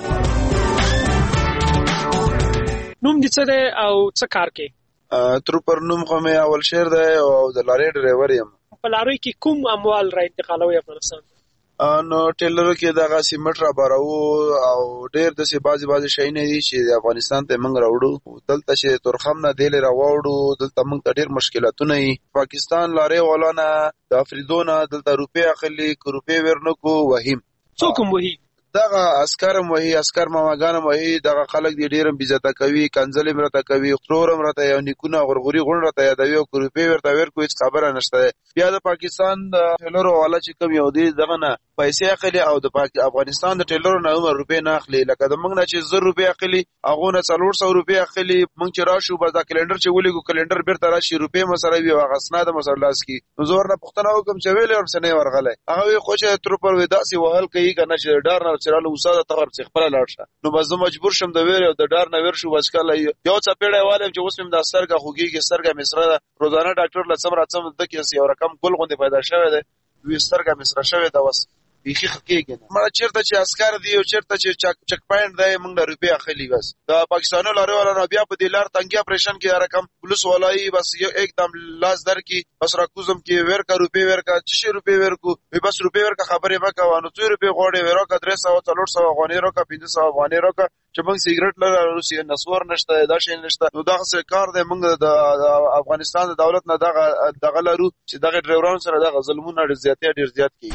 S20: نوم دې څه دی او څه کار کوې؟
S4: تروپر نوم خو مې اول شیر دی او د لارۍ ډریور یم.
S20: په لاروی کې کوم اموال را انتقالوي افغانستان؟
S4: نو ټیلرو کې دغه سیمټ را بارو او ډېر داسې بعضې بعضې شیونه دي چې د افغانستان ته موږ راوړو. دلته چې تورخم نه دیلې راواوړو دلته موږ ته ډېر مشکلاتونه وي. پاکستان لارۍ والا نه د افریدو نه دلته روپۍ اخلي، که روپۍ ورنکو وهیم.
S20: څوک هم وهي؟
S4: دغه عسکرم وهي، عسکر ماماګانم وهي. دغه خلک دې ډېر هم بېزته کوي، کنځلې م راته کوي، خرور هم راته یو نیکونه غرغوري غونډ راته یادوي او که روپۍ ورته ورکړو هېڅ خبره نشته. بیا د پاکستان د ټیلرو والا چې کوم یو دی دغه نه پیسې اخلي او د افغانستان د ټیلرو نه عمر روپې نه اخلي لکه د موږ نه چې زر روپې اخلي هغه نه څلور سوه روپې اخلي موږ چې راشو بس دا کلندر چې ولګو کلندر بیرته راشي روپې مسره وي هغه اسناد مسره لاس کی نو زور نه پښتنه وکم چې ویلې ور سنې ورغله هغه خو چې تر پر وداسي وهل کوي کنه چې ډار نه چراله وساده تغور څخه خپل لاړ شه نو بس مجبور شم د ویره د ډار نه ور شو بس کله یو څه پیړې والم چې اوس مم د سرګه خوګيږي سرګه مصره روزانه ډاکټر لڅم راڅم د کې یو رقم ګل غوندې پیدا شوی دی وی سرګه مصره شوی دا وس بیخي خکېږي مړه چیرته چې عسكر دی او چیرته چې چک چک پاینټ دی موږ د روپیا اخلي بس دا پاکستانو لاره ولا بیا په دې لار تنګي اپریشن کې رقم پولیس ولای بس یو एकदम لاس در کی بس راکوزم کې ورکا روپیا ورکا چې روپیا ورکو بس روپیا ورکا خبره وکا وانه څو روپیا غوړې ورکا درې سوه څلور سوه افغاني ورکا پنځه سوه افغاني ورکا چې موږ سیګریټ لره روسي نسور نشته دا شي نشته نو دا څه کار دی موږ د افغانستان د دولت نه دغه دغه لرو چې دغه ډرایورانو سره دغه ظلمونه ډیر زیاتې ډیر زیات کی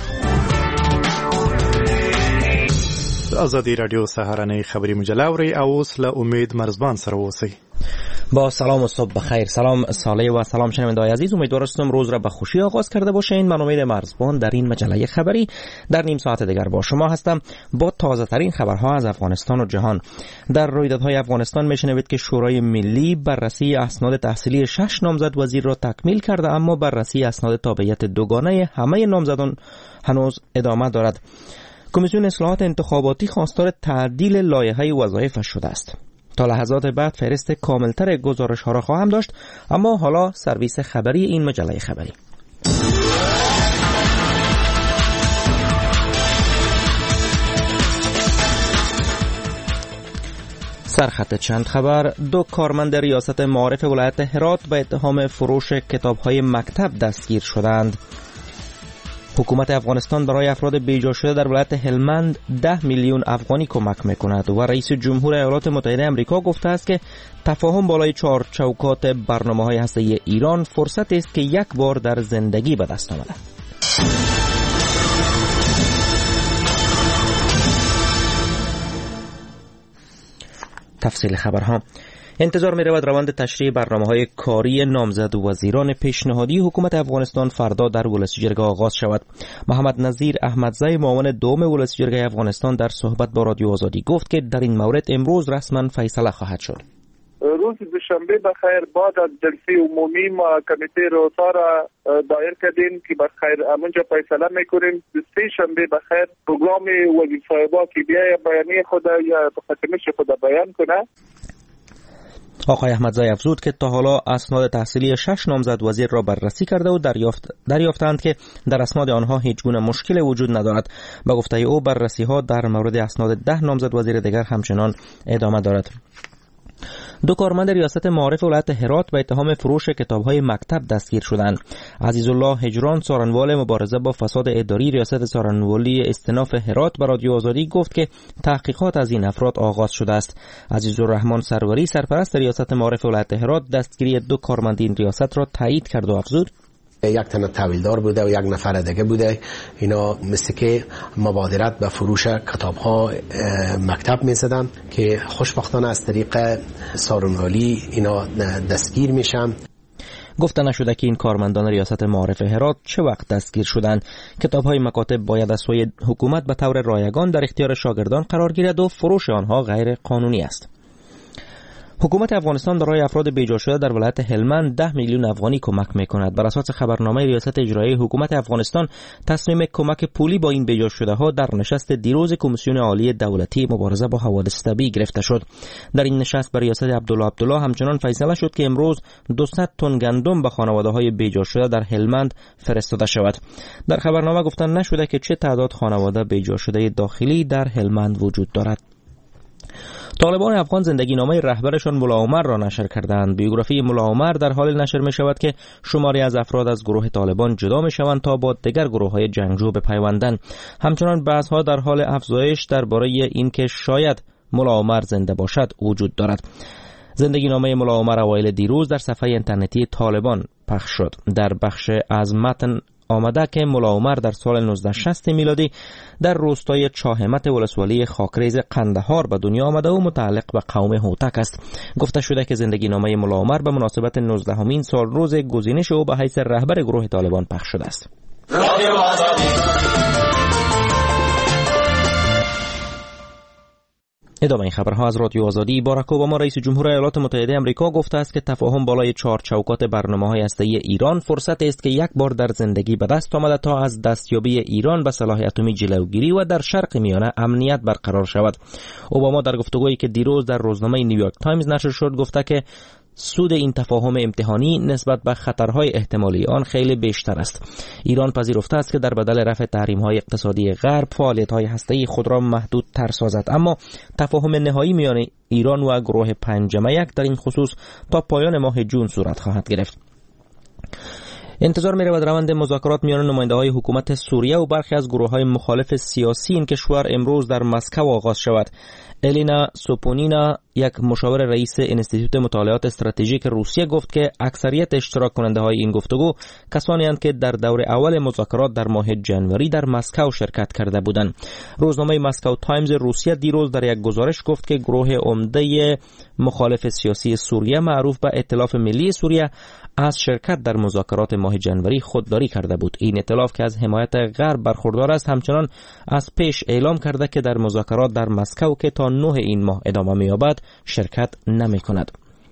S1: آزادی رادیو سهارنی خبری مجله وری او اوس له امید مرزبان سره اوسئ.
S21: با سلام و صبح بخیر. سلام صالح و سلام شنوندگان عزیز، امیدوارم روز را به خوشی آغاز کرده باشین. من امید مرزبان در این مجله خبری در نیم ساعت دیگر با شما هستم با تازه ترین خبرها از افغانستان و جهان. در رویدادهای افغانستان میشنوید که شورای ملی بررسی اسناد تحصیلی شش نامزد وزیر را تکمیل کرده، اما بررسی اسناد تابعیت دوگانه همه نامزدان هنوز ادامه دارد. کمیسیون اصلاحات انتخاباتی خواستار تعدیل لایحه وظایفش شده است. تا لحظات بعد فهرست کاملتر گزارش ها را خواهم داشت، اما حالا سرویس خبری این مجله خبری. سرخط چند خبر: دو کارمند ریاست معارف ولایت هرات به اتهام فروش کتاب‌های مکتب دستگیر شدند. حکومت افغانستان برای افراد بیجا شده در ولایت هلمند ده میلیون افغانی کمک میکند و رئیس جمهور ایالات متحده آمریکا گفته است که تفاهم بالای چهار چوکات برنامه‌های هسته‌ای ایران فرصتی است که یک بار در زندگی به دست آمده. تفصیل خبرها: انتظار می رود روند تشریح برنامه‌های کاری نامزد وزیران پیشنهادی حکومت افغانستان فردا در ولسی جرگه آغاز شود. محمد نظیر احمدزی، معاون دوم ولسی جرگه افغانستان، در صحبت با رادیو آزادی گفت که در این مورد امروز رسما فیصله خواهد شد.
S2: روز دوشنبه بخیر بعد از جلسه عمومی ما کمیته روسا را دایر کردیم که بخیر همونجا فیصله میکنیم. سه شنبه بخیر پروگرام وزیر صاحبا که بیای بیانیه خود یا خاتمش خود بیان کنه.
S21: آقای احمدزی افزود که تا حالا اسناد تحصیلی شش نامزد وزیر را بررسی کرده و دریافت دریافتند که در اسناد آنها هیچ گونه مشکل وجود ندارد. به گفته او بررسی ها در مورد اسناد ده نامزد وزیر دیگر همچنان ادامه دارد. دو کارمند ریاست معارف ولایت هرات به اتهام فروش کتاب‌های مکتب دستگیر شدند. عزیزالله هجران، سارنوال مبارزه با فساد اداری ریاست سارنوالی استناف هرات، به رادیو آزادی گفت که تحقیقات از این افراد آغاز شده است. عزیزالرحمن سروری، سرپرست ریاست معارف ولایت هرات، دستگیری دو کارمند این ریاست را تایید کرد و افزود
S22: یک تنه تحویلدار بوده و یک نفر دیگه بوده. اینا مثل که مبادرت به فروش کتاب‌ها مکتب می‌زدن که خوشبختانه از طریق سارنوالی اینا دستگیر میشن.
S21: گفته نشده که این کارمندان ریاست معارف هرات چه وقت دستگیر شدند. کتاب‌های مکاتب باید از سوی حکومت به طور رایگان در اختیار شاگردان قرار گیرد و فروش آنها غیر قانونی است. حکومت افغانستان برای افراد بیجا شده در ولایت هلمند ده میلیون افغانی کمک میکند. بر اساس خبرنامه ریاست اجرایی حکومت افغانستان، تصمیم کمک پولی با این بیجا شده ها در نشست دیروز کمیسیون عالی دولتی مبارزه با حوادث طبیعی گرفته شد. در این نشست بر ریاست عبدالله عبدالله همچنان فیصله شد که امروز دویست تن گندم به خانواده های بیجا شده در هلمند فرستاده شود. در خبرنامه گفتن نشده که چه تعداد خانواده بیجا شده داخلی در هلمند وجود دارد. طالبان افغان زندگی نامه رهبرشان ملا عمر را نشر کردند. بیوگرافی ملا عمر در حال نشر می شود که شماری از افراد از گروه طالبان جدا می شوند تا با دیگر گروه های جنگجو بپیوندند. همچنان بحث ها در حال افزایش درباره اینکه شاید ملا عمر زنده باشد وجود دارد. زندگی نامه ملا عمر اوایل دیروز در صفحه اینترنتی طالبان پخش شد. در بخش از متن آمده که ملا عمر در سال نوزده شصت میلادی در روستای چاهمت ولسوالی خاکریز قندهار به دنیا آمده و متعلق به قوم هوتک است. گفته شده که زندگی نامه ملا عمر به مناسبت نوزدهمین سال روز گزینش او به حیث رهبر گروه طالبان پخش شده است. ادامه این خبرها از رادیو آزادی. باراک اوباما رئیس جمهور ایالات متحده آمریکا گفته است که تفاهم بالای چهار چوکات برنامه‌های هسته‌ای ایران فرصت است که یک بار در زندگی به دست آمده تا از دستیابی ایران به سلاح اتمی جلوگیری و در شرق میانه امنیت برقرار شود. اوباما در گفتگویی که دیروز در روزنامه نیویورک تایمز نشر شد گفته که سود این تفاهم امتحانی نسبت به خطرهای احتمالی آن خیلی بیشتر است. ایران پذیرفته است که در بدل رفع تحریم‌های اقتصادی غرب فعالیت‌های هسته‌ای خود را محدودتر سازد، اما تفاهم نهایی میان ایران و گروه پنجم یک در این خصوص تا پایان ماه جون صورت خواهد گرفت. انتظار می رود روند مذاکرات میان نماینده های حکومت سوریه و برخی از گروه های مخالف سیاسی این کشور امروز در مسکو آغاز شود. الینا سوپونینا، یک مشاور رئیس انستیتوت مطالعات استراتژیک روسیه، گفت که اکثریت اشتراک کننده های این گفتگو کسانی هستند که در دور اول مذاکرات در ماه ژانویه در مسکو شرکت کرده بودند. روزنامه مسکو تایمز روسیه دیروز در یک گزارش گفت که گروه عمده مخالف سیاسی سوریه معروف به ائتلاف ملی سوریه از شرکت در مذاکرات ماه ژانویه خودداری کرده بود. این ائتلاف که از حمایت غرب برخوردار است همچنان از پیش اعلام کرده که در مذاکرات در مسکو که تا نه این ماه ادامه می‌یابد شرکت نمی‌کند.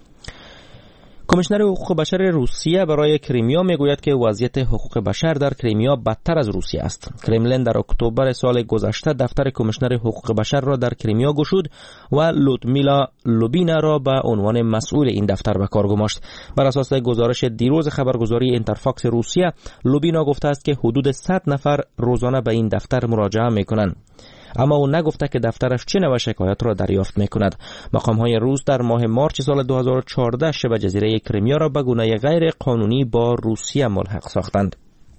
S21: کمیشنر حقوق بشر روسیه برای کریمیا میگوید که وضعیت حقوق بشر در کریمیا بدتر از روسیه است. کرملین در اکتبر سال گذشته دفتر کمیشنر حقوق بشر را در کریمیا گشود و لودمیلا لوبینا را به عنوان مسئول این دفتر به کار گماشت. بر اساس گزارش دیروز خبرگزاری اینترفاکس روسیه، لوبینا گفته است که حدود صد نفر روزانه به این دفتر مراجعه میکنند، اما او نگفته که دفترش چه نوع شکایات را دریافت میکند. مقام‌های روس در ماه مارچ سال دو هزار و چهارده شبه جزیره کریمیا را به گونه غیر قانونی با روسیه ملحق ساختند.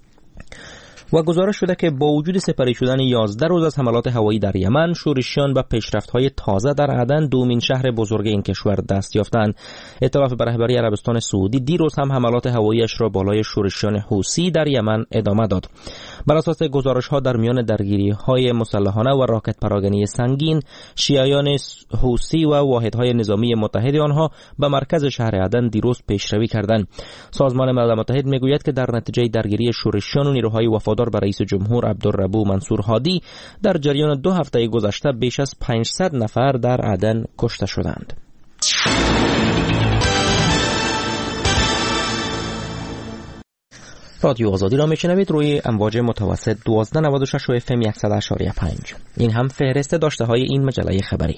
S21: و گزارش شده که با وجود سپری شدن یازده روز از حملات هوایی در یمن، شورشیان به پیشرفت‌های تازه در عدن، دومین شهر بزرگ این کشور، دست یافتند. ائتلاف به رهبری عربستان سعودی دیروز هم حملات هوایی‌اش را بالای شورشیان حوثی در یمن ادامه داد. بر اساس گزارش‌ها در میان درگیری‌های مسلحانه و راکت پراگنی سنگین، شیعیان حوثی و واحدهای نظامی متحد آنها به مرکز شهر عدن دیروز پیشروی کردند. سازمان ملل متحد میگوید که در نتیجه درگیری شورشیان و نیروهای وفادار به رئیس جمهور عبدالربو منصور هادی در جریان دو هفته گذشته بیش از پانصد نفر در عدن کشته شدند. رادیو آزادی را میشنوید روی امواج متوسط دوازده نود و شش و اف ام صد و هشت و پنج. این هم فهرست داشته های این مجله خبری.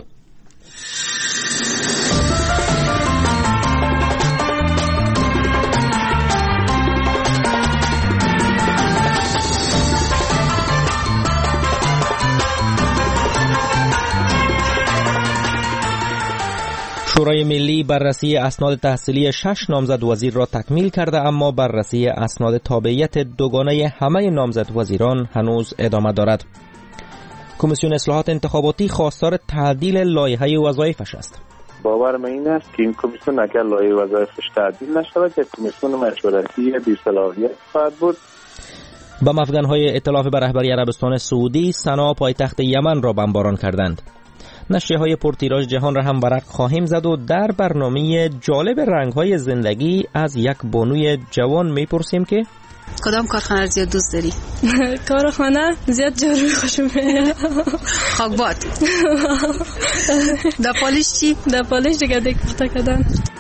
S21: شورای ملی بررسی اسناد تحصیلی شش نامزد وزیر را تکمیل کرده، اما بررسی اسناد تابعیت دوگانه همه نامزد وزیران هنوز ادامه دارد. کمیسیون اصلاحات انتخاباتی خواستار تعدیل لایحه وظایفش است.
S6: باور من این است که این کمیسیون اگر لایحه وظایفش تعدیل نشود که کمیسیون مشورتی بی صلاحیت خواهد بود.
S21: با افغان‌های ائتلاف به رهبری عربستان سعودی صنعا پایتخت یمن را بمباران کردند. نشریه‌های پرتیراژ جهان را هم برق خواهیم زد و در برنامه جالب رنگ‌های زندگی از یک بانوی جوان میپرسیم که
S7: کدام کارخانه را زیاد دوست داری؟
S23: کارخانه زیاد جاروی خوشم میاد.
S7: خاکبات. دا پالیش چی؟
S23: دا پالیش دیگه دیگه پخته کردن.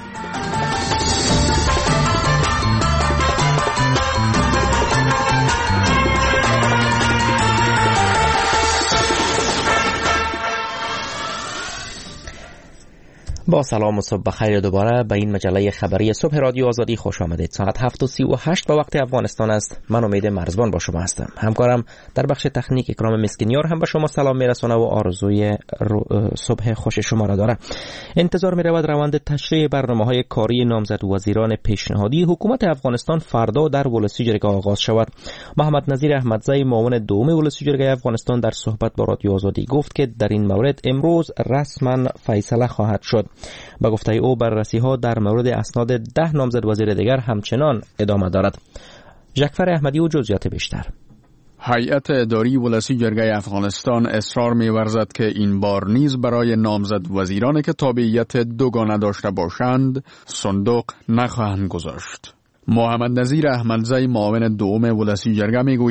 S21: با سلام و صبح بخیر دوباره به این مجله خبری صبح رادیو آزادی خوش آمدید. ساعت هفت و سی و هشت به وقت افغانستان است. من امید مرزبان با شما هستم. همکارم در بخش تکنیک اکرام مسکینیار هم به شما سلام میرسونه و آرزوی صبح خوش شما را داره. انتظار می رود روند تشریح برنامه‌های کاری نامزد وزیران پیشنهادی حکومت افغانستان فردا در ولسی جرگه آغاز شود. محمد نظیر احمدزی معاون دوم ولسی جرگه افغانستان در صحبت با رادیو آزادی گفت که در این مورد امروز رسما فیصله خواهد شد. با گفته او بررسی ها در مورد اسناد ده نامزد وزیر دیگر همچنان ادامه دارد. جعفر احمدی و جزئیات بیشتر.
S24: هیئت اداری ولسی جرگه افغانستان اصرار می‌ورزد که این بار نیز برای نامزد وزیرانی که تابعیت دوگانه داشته باشند صندوق نخواهند گذاشت. محمد نظیر احمدزی معاون دوم ولسی جرگه میگوید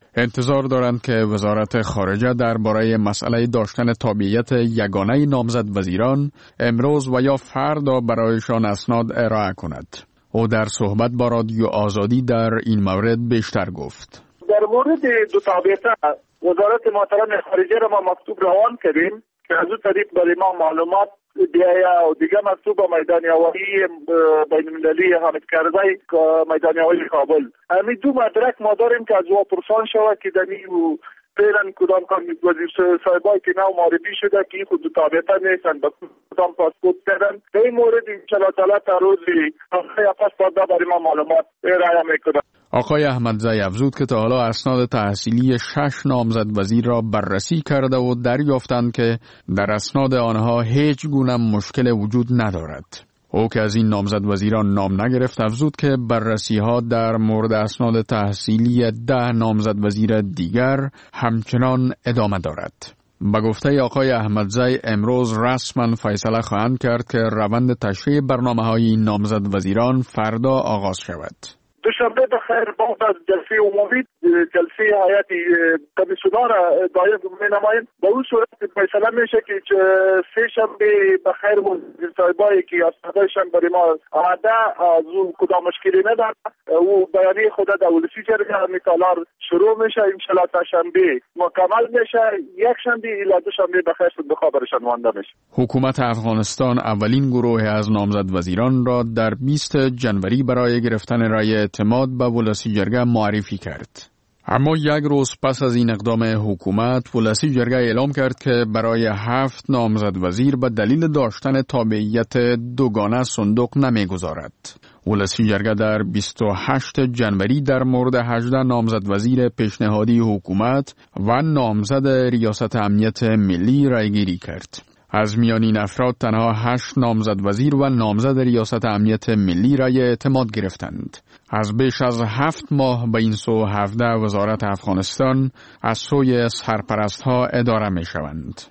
S24: انتظار دارند که وزارت خارجه درباره مسئله داشتن تابعیت یگانه نامزد وزیران امروز و یا فردا برایشان اسناد ارائه کند. او در صحبت با رادیو آزادی در این مورد بیشتر گفت.
S2: در مورد دو تابعیت وزارت محترم خارجه را ما مکتوب روان کردیم که از اون طریق برای ما معلومات بیایا و دیگه مکتوب با میدان هوایی بین المللی حامد کرزی میدان هوایی کابل. همین دو مدرک ما داریم که از او پرسان شود که دنی و فعلا کدام کام وزیر صاحبایی که نو معرفی شده که خود دو تابعیت نیستن به کدام پاسپورت دادن. در این مورد انشاءالله تعالی تا روزی یا پاسپورت برای ما معلومات ارائه میکنه.
S24: آقای احمدزی افزود که تا حالا اسناد تحصیلی شش نامزد وزیر را بررسی کرده و دریافتند که در اسناد آنها هیچ گونه مشکل وجود ندارد. او که از این نامزد وزیران نام نگرفت افزود که بررسی ها در مورد اسناد تحصیلی ده نامزد وزیر دیگر همچنان ادامه دارد. به گفته آقای احمدزی امروز رسما فیصله خواهند کرد که روند تشریح برنامه‌های این نامزد وزیران فردا آغاز شود.
S2: دوشنبه بخیر بعد از جلسه عمومی جلسه هیئت کمیسیونر دایر می‌نمایند به اون صورت فیصله میشه که سه شنبه بخیر وزیر صاحبایی که اسنادشان برای ما آماده از اون کدام مشکلی نداره او بیانیه خود در ولسی جرگه میتالار شروع میشه انشالله تا شنبه مکمل میشه یک شنبه الی دو شنبه بخیر صد خبرشان مانده میشه.
S24: حکومت افغانستان اولین گروه از نامزد وزیران را در بیست جنوری برای گرفتن رای اعتماد به ولسی جرگه معرفی کرد. اما یک روز پس از این اقدام حکومت، ولسی جرگه اعلام کرد که برای هفت نامزد وزیر به دلیل داشتن تابعیت دوگانه صندوق نمیگذارد. ولسی جرگه در بیست و هشتم جنوری در مورد هجده نامزد وزیر پیشنهادی حکومت و نامزد ریاست امنیت ملی رایگیری کرد. از میان این افراد تنها هشت نامزد وزیر و نامزد ریاست امنیت ملی رای اعتماد گرفتند. از بیش از هفت ماه به این سو هفده وزارت افغانستان از سوی سرپرستها اداره می شوند.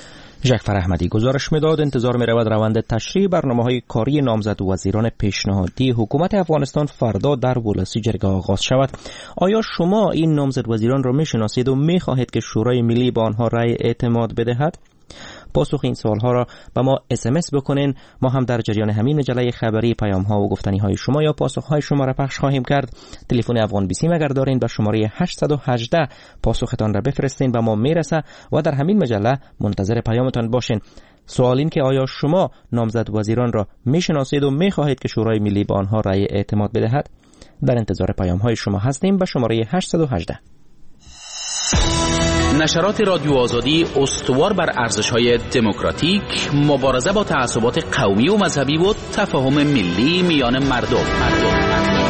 S21: ژکفر احمدی گزارش میداد انتظار می رود روند تشریح برنامه‌های کاری نامزد وزیران پیشنهادی حکومت افغانستان فردا در ولسی جرگه آغاز شود. آیا شما این نامزد وزیران را می شناسید و می خواهید که شورای ملی با آنها رای اعتماد بدهد؟ پاسخ این سوالها را به ما اس ام اس بکنین. ما هم در جریان همین مجله خبری پیام ها و گفتنی های شما یا پاسخ های شما را پخش خواهیم کرد. تلفن افغان بیسیم اگر دارین به شماره هشت یک هشت پاسختان را بفرستین به ما میرسه و در همین مجله منتظر پیامتان باشین. سوال این که آیا شما نامزد وزیران را میشناسید و میخواهید که شورای ملی با آنها رأی اعتماد بدهد؟ در انتظار پیام های شما هستیم به شماره هشت یک هشت.
S8: نشرات رادیو آزادی استوار بر ارزش‌های دموکراتیک، مبارزه با تعصبات قومی و مذهبی و تفاهم ملی میان مردم. مردم.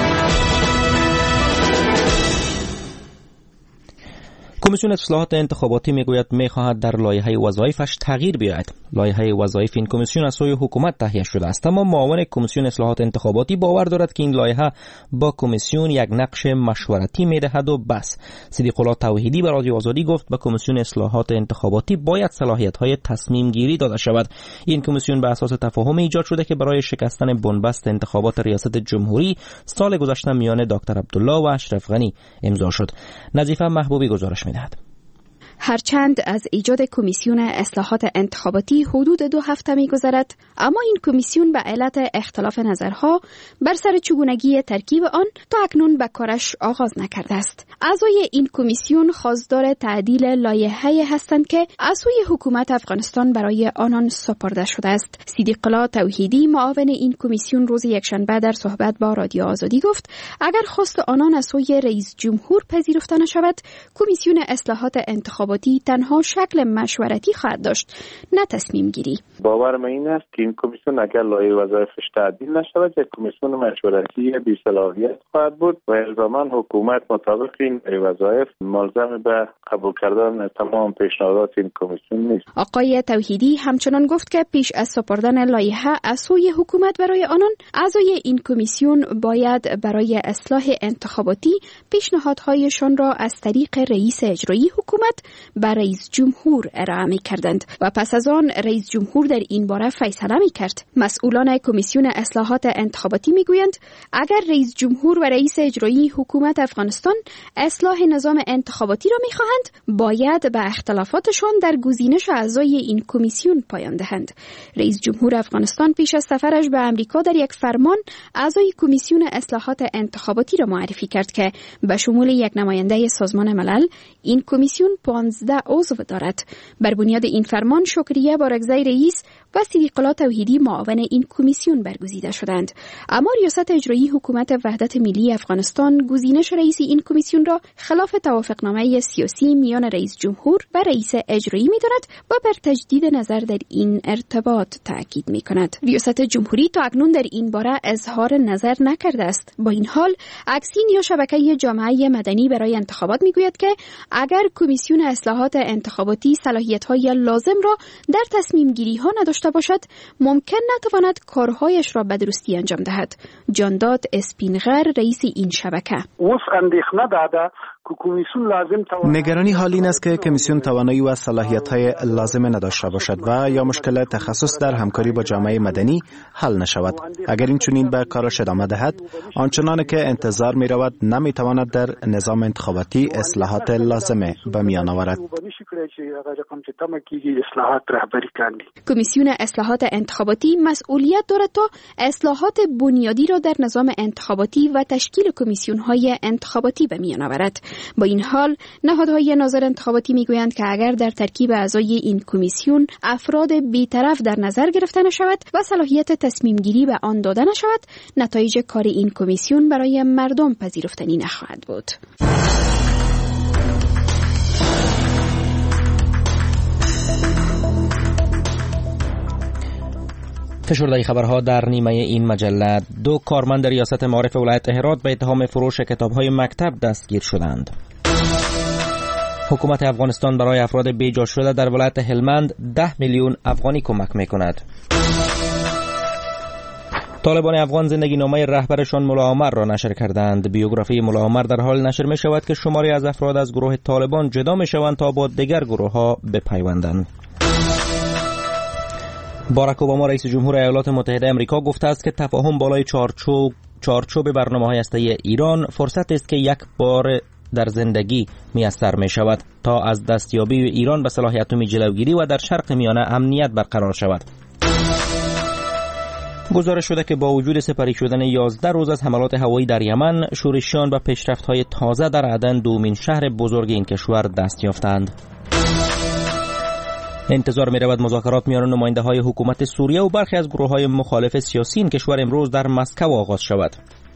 S21: کمیسیون اصلاحات انتخاباتی میگوید میخواهد در لایحه وظایفش تغییر بیاید. لایحه وظایف این کمیسیون از سوی حکومت تهیه شده است، اما معاون کمیسیون اصلاحات انتخاباتی باور دارد که این لایحه با کمیسیون یک نقش مشورتی میدهد و بس. صدیق الله توحیدی به رادیو آزادی گفت به کمیسیون اصلاحات انتخاباتی باید صلاحیت‌های تصمیم گیری داده شود. این کمیسیون به اساس تفاهم ایجاد شده که برای شکستن بنبست انتخابات ریاست جمهوری سال گذشته میان دکتر عبدالله و اشرف غنی امضا شد. نظیفه محبوبی گزارش می‌دهد.
S9: هرچند از ایجاد کمیسیون اصلاحات انتخاباتی حدود دو هفته می‌گذرد، اما این کمیسیون به علت اختلاف نظرها بر سر چگونگی ترکیب آن تا اکنون به کارش آغاز نکرده است. اعضای این کمیسیون خواستار تعدیل لایحه‌ای هستند که از سوی حکومت افغانستان برای آنان سپرده شده است. صدیق الله توحیدی معاون این کمیسیون روز یکشنبه در صحبت با رادیو آزادی گفت اگر خواست آنان از سوی رئیس جمهور پذیرفته نشود، کمیسیون اصلاحات انتخاباتی تنها شکل مشورتی خواهد داشت، نه تصمیم گیری.
S6: باور من این است که این کمیسیون اگر لایحه وظایفش تعدیل نشود یک کمیسیون مشورتی بی صلاحیت خواهد بود و الزاما حکومت مطابق این وظایف ملزم به قبول کردن تمام پیشنهادات این کمیسیون نیست. آقای
S9: توحیدی همچنان گفت که پیش از سپردن لایحه از سوی حکومت برای آنان، اعضای این کمیسیون باید برای اصلاح انتخاباتی پیشنهادهایشان را از طریق رئیس اجرایی حکومت به رئیس جمهور ارائه می کردند و پس از آن رئیس جمهور در این باره فیصله می کرد. مسئولان کمیسیون اصلاحات انتخاباتی می گویند اگر رئیس جمهور و رئیس اجرایی حکومت افغانستان اصلاح نظام انتخاباتی را می خواهند، باید به اختلافاتشان در گزینش اعضای این کمیسیون پایان دهند. رئیس جمهور افغانستان پیش از سفرش به امریکا در یک فرمان اعضای کمیسیون اصلاحات انتخاباتی را معرفی کرد که به شمول یک نماینده سازمان ملل این کمیسیون پانزده عضو دارد. بر بنیاد این فرمان شکریه بارکزی رئیس و صدیق الله توحیدی معاون این کمیسیون برگزیده شدند. اما ریاست اجرایی حکومت وحدت ملی افغانستان گزینش رئیس این کمیسیون را خلاف توافقنامه سیاسی میان رئیس جمهور و رئیس اجرایی می‌داند و بر تجدید نظر در این ارتباط تاکید می‌کند. ریاست جمهوری تا اکنون در این باره اظهار نظر نکرده است. با این حال اکسین یا شبکه جامعه مدنی برای انتخابات می‌گوید که اگر کمیسیون اصلاحات انتخاباتی صلاحیت‌های لازم را در تصمیم گیری‌ها نداشته باشد، ممکن نتواند کارهایش را به درستی انجام دهد. جانداد اسپینغر رئیس این شبکه:
S10: نگرانی حال این است که کمیسیون توانایی و صلاحیت‌های لازم نداشته باشد و یا مشکل تخصص در همکاری با جامعه مدنی حل نشود. اگر این چنین به کارش ادامه دهد، آنچنان که انتظار می رود نمی تواند در نظام انتخاباتی اصلاحات لازم به میان آورد.
S9: کمیسیون اصلاحات انتخاباتی مسئولیت دارد تا اصلاحات بنیادی را در نظام انتخاباتی و تشکیل کمیسیون‌های انتخاباتی به میان آورد. با این حال نهادهای ناظر انتخاباتی میگویند که اگر در ترکیب اعضای این کمیسیون افراد بی‌طرف در نظر گرفته نشود و صلاحیت تصمیم گیری به آن داده نشود، نتایج کار این کمیسیون برای مردم پذیرفتنی نخواهد بود.
S21: فشرده خبرها در نیمه این مجله: دو کارمند ریاست معارف ولایت هرات به اتهام فروش کتاب‌های مکتب دستگیر شدند. حکومت افغانستان برای افراد بیجا شده در ولایت هلمند ده میلیون افغانی کمک می‌کند. طالبان افغان زندگی نامه رهبرشان ملا عمر را نشر کردند. بیوگرافی ملا عمر در حال نشر می شود که شماری از افراد از گروه طالبان جدا می شوند تا با دیگر گروه ها بپیوندند. باراک اوباما رئیس جمهور ایالات متحده آمریکا گفته است که تفاهم بالای چارچوب چارچوب برنامه‌های هسته‌ای ایران فرصت است که یک بار در زندگی میسر می شود تا از دستیابی ایران به صلاح اتمی جلوگیری و در شرق میانه امنیت برقرار شود. گزارش شده که با وجود سپری شدن یازده روز از حملات هوایی در یمن، شورشیان و پیشرفت‌های تازه در عدن دومین شهر بزرگ این کشور دست یافتند. انتظار می رود مذاکرات میان نماینده های حکومت سوریه و برخی از گروه های مخالف سیاسی این کشور امروز در مسکو آغاز شود.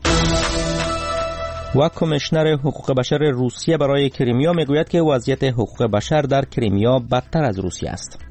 S21: و کمیشنر حقوق بشر روسیه برای کریمیا می گوید که وضعیت حقوق بشر در کریمیا بدتر از روسیه است.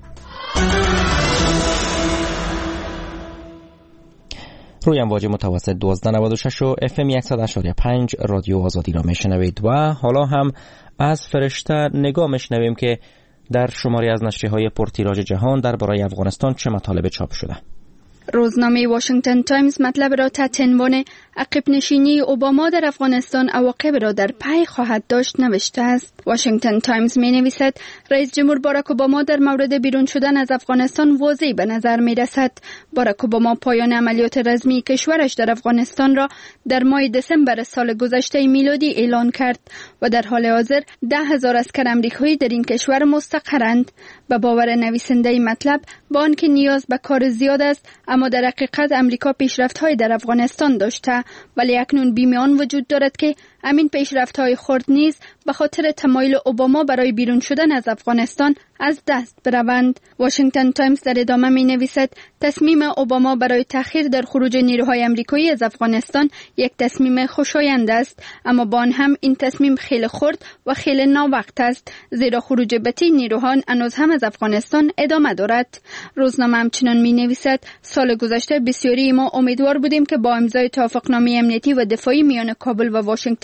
S21: روی امواج متوسط دوازده نود و شش و اف ام صد و هشت و پنج رادیو آزادی را میشنوید و حالا هم از فرشته نگاه میشنویم که در شماری از نشریه‌های پرتیراژ جهان درباره افغانستان چه مطالب چاپ شده.
S9: روزنامه واشنگتن تایمز مطلب را تحت عنوان عقب نشینی اوباما در افغانستان عواقب را در پی خواهد داشت نوشته است. واشنگتن تایمز می نویسد رئیس جمهور باراک اوباما در مورد بیرون شدن از افغانستان واضح به نظر می رسد. باراک اوباما پایان عملیات رزمی کشورش در افغانستان را در ماه دسامبر سال گذشته میلادی اعلان کرد و در حال حاضر ده هزار اسکر آمریکایی در این کشور مستقرند. به باور نویسنده مطلب با آنکه نیاز به کار زیاد است، اما در حقیقت امریکا پیشرفت‌های در افغانستان داشته، ولی اکنون بیمه آن وجود دارد که همین پیشرفت‌های خرد نیز به خاطر تمایل اوباما برای بیرون شدن از افغانستان از دست بروند. واشنگتن تایمز در ادامه می نویسد تصمیم اوباما برای تأخیر در خروج نیروهای آمریکایی از افغانستان یک تصمیم خوشایند است، اما با آن هم این تصمیم خیلی خرد و خیلی ناوقت است، زیرا خروج بتی نیروها هنوز هم از افغانستان ادامه دارد. روزنامه همچنان می نویسد سال گذشته بسیاری ما امیدوار بودیم که با امضای توافقنامه امنیتی و دفاعی میان کابل و واشنگتن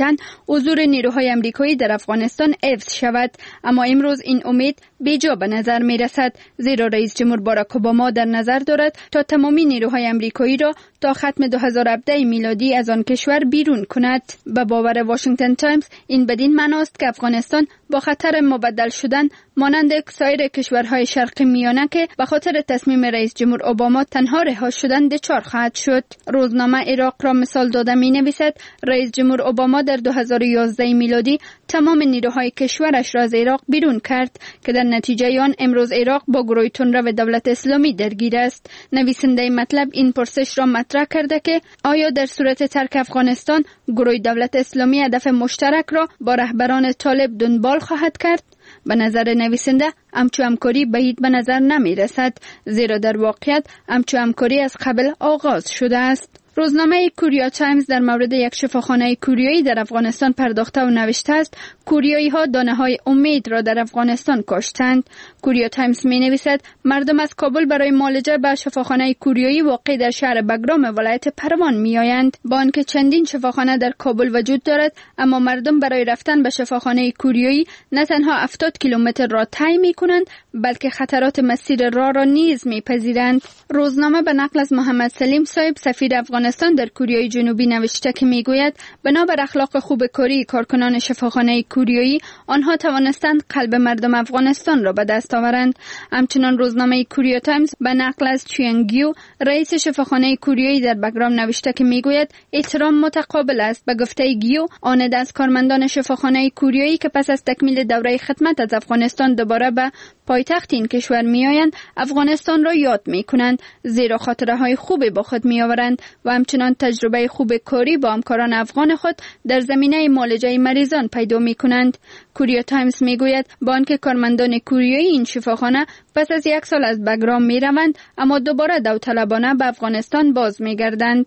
S3: واشنگتن حضور نیروهای آمریکایی در افغانستان حفظ شود، اما امروز این امید بیجا به نظر می رسد، زیرا رئیس جمهور باراک اوباما در نظر دارد تا تمامی نیروهای آمریکایی را تا ختم دو هزار و هفده میلادی از آن کشور بیرون کند. به باور واشنگتن تایمز این بدین معناست که افغانستان با خطر مبدل شدن مانند سایر کشورهای شرق میانه که به خاطر تصمیم رئیس جمهور اوباما تنها رها شدن دچار خواهد شد. روزنامه عراق را مثال داده می نویسد رئیس جمهور اوباما در دو هزار و یازده میلادی تمام نیروهای کشورش را از عراق بیرون کرد که در نتیجه آن امروز عراق با گروه تندرو دولت اسلامی درگیر است. نویسنده مطلب این پرسش را مطرح کرده که آیا در صورت ترک افغانستان گروه دولت اسلامی هدف مشترک را با رهبران طالب دنبال خواهد کرد؟ به نظر نویسنده همچو همکاری بعید به نظر نمی رسد، زیرا در واقعیت همچو همکاری از قبل آغاز شده است. روزنامه کوریا تایمز در مورد یک شفاخانه کوریایی در افغانستان پرداخته و نوشته است کوریایی ها دانه های امید را در افغانستان کاشتند. کوریا تایمز می نویسد مردم از کابل برای معالجه به شفاخانه کوریایی واقع در شهر بگرام ولایت پروان می آیند. با آنکه چندین شفاخانه در کابل وجود دارد، اما مردم برای رفتن به شفاخانه کوریایی نه تنها هفتاد کیلومتر را طی می کنند، بلکه خطرات مسیر راه را نیز می پذیرند. روزنامه به نقل از محمد سلیم صاحب سفیر افغانستان در کوریای جنوبی نوشته که میگوید بنابر اخلاق خوب کاری کارکنان شفاخانه کوریایی آنها توانستند قلب مردم افغانستان را به دست آورند. همچنان روزنامه کوریا تایمز به نقل از چیانگیو رئیس شفاخانه کوریایی در بگرام نوشته که میگوید احترام متقابل است. به گفته گیو آن از کارمندان شفاخانه کوریایی که پس از تکمیل دوره خدمت از افغانستان دوباره به پایتخت این کشور میآیند افغانستان را یاد میکنند، زیرا خاطره های خوبی با خود میآورند و همچنان تجربه خوب کاری با همکاران افغان خود در زمینه معالجه مریضان پیدا میکنند. کوریا تایمز میگوید با آنکه کارمندان کوریایی این شفاخانه پس از یک سال از بگرام میروند، اما دوباره داوطلبانه به افغانستان باز میگردند.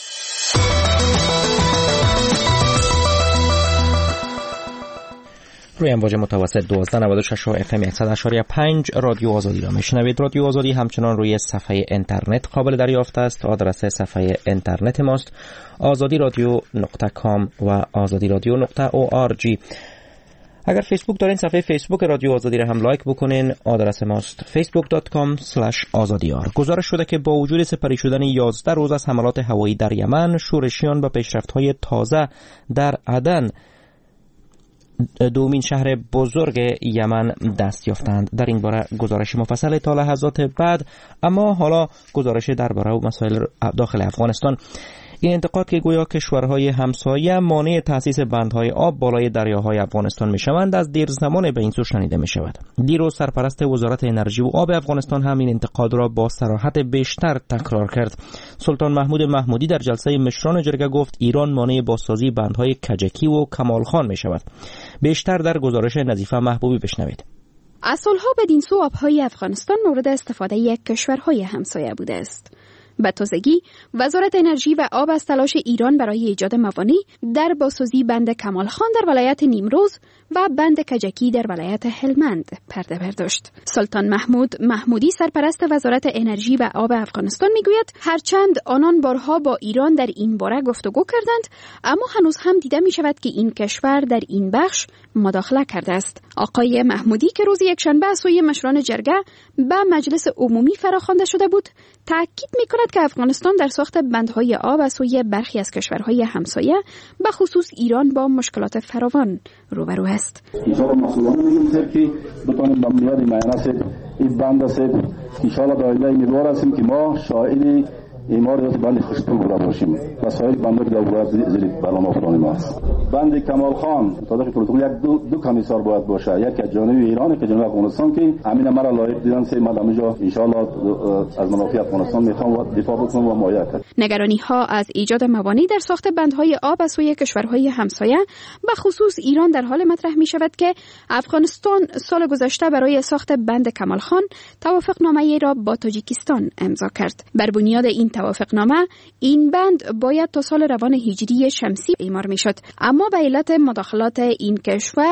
S21: روی امواج متوسط دوازده نود و شش و اف ام صد و اشاره پنج رادیو آزادی را میشنوید. رادیو آزادی همچنان روی صفحه اینترنت قابل دریافت است. آدرس صفحه اینترنت ماست آزادی رادیو نقطه کام و آزادی رادیو نقطه او آر جی. اگر فیسبوک دارین صفحه فیسبوک رادیو آزادی را هم لایک بکنین. آدرس ماست فیسبوک دات کام اسلش آزادیار. گزارش شده که با وجود سپری شدن یازده روز از حملات هوایی در یمن، شورشیان به پیشرفت‌های تازه در عدن دومین شهر بزرگ یمن دست یافتند. در این باره گزارش مفصل تا لحظات بعد، اما حالا گزارش درباره مسائل داخل افغانستان. این انتقاد که گویا کشورهای همسایه مانع تأسیس بندهای آب بالای دریاهای افغانستان میشوند از دیر زمان به این سو شنیده می شود. دیروز سرپرست وزارت انرژی و آب افغانستان هم این انتقاد را با صراحت بیشتر تکرار کرد. سلطان محمود محمودی در جلسه مشران جرگه گفت ایران مانع بازسازی بندهای کجکی و کمال خان می شود. بیشتر در گزارش نظیفه محبوبی بشنوید.
S9: از سالها بدین سو آبهای افغانستان مورد استفاده یک کشورهای همسایه بوده است. به تازگی وزارت انرژی و آب از تلاش ایران برای ایجاد موانع در بازسازی بند کمال خان در ولایت نیمروز و بند کجکی در ولایت هلمند پرده برداشت. سلطان محمود محمودی سرپرست وزارت انرژی و آب افغانستان میگوید هرچند آنان بارها با ایران در این باره گفتگو کردند، اما هنوز هم دیده می شود که این کشور در این بخش مداخله کرده است. آقای محمودی که روز یکشنبه از سوی مشران جرگه به مجلس عمومی فراخوانده شده بود، تاکید می کند که افغانستان در ساخت بندهای آب از سوی برخی از کشورهای همسایه به خصوص ایران با مشکلات فراوان روبرو است.
S11: ایشالا مسئولان میگیم که بتانیم به بنیاد معنیس این بند است. ایشالا در آینده امیدوار هستیم که ما شاهد ایماریات بند خوشپور بوده باشیم و سایر بندها که در ولایت زیر برنامه افتادیم است. بند کمال خان مطابق پروتکل یک دو, دو کمیسار باید باشه، یک از جانب ایران، یک از جانب افغانستان، که همین مرا لایق دیدن سه مدام جا ان شاء الله از منافع افغانستان میخوام دفاع بکنم و مایه کنم.
S9: نگرانی ها از ایجاد موانع در ساخت بندهای آب از سوی کشورهای همسایه به خصوص ایران در حال مطرح می شود که افغانستان سال گذشته برای ساخت بند کمال خان توافقنامه را با تاجیکستان امضا کرد. بر بنیاد این توافقنامه این بند باید تا سال روان هجری شمسی اعمار می شد، اما به علت مداخلات این کشور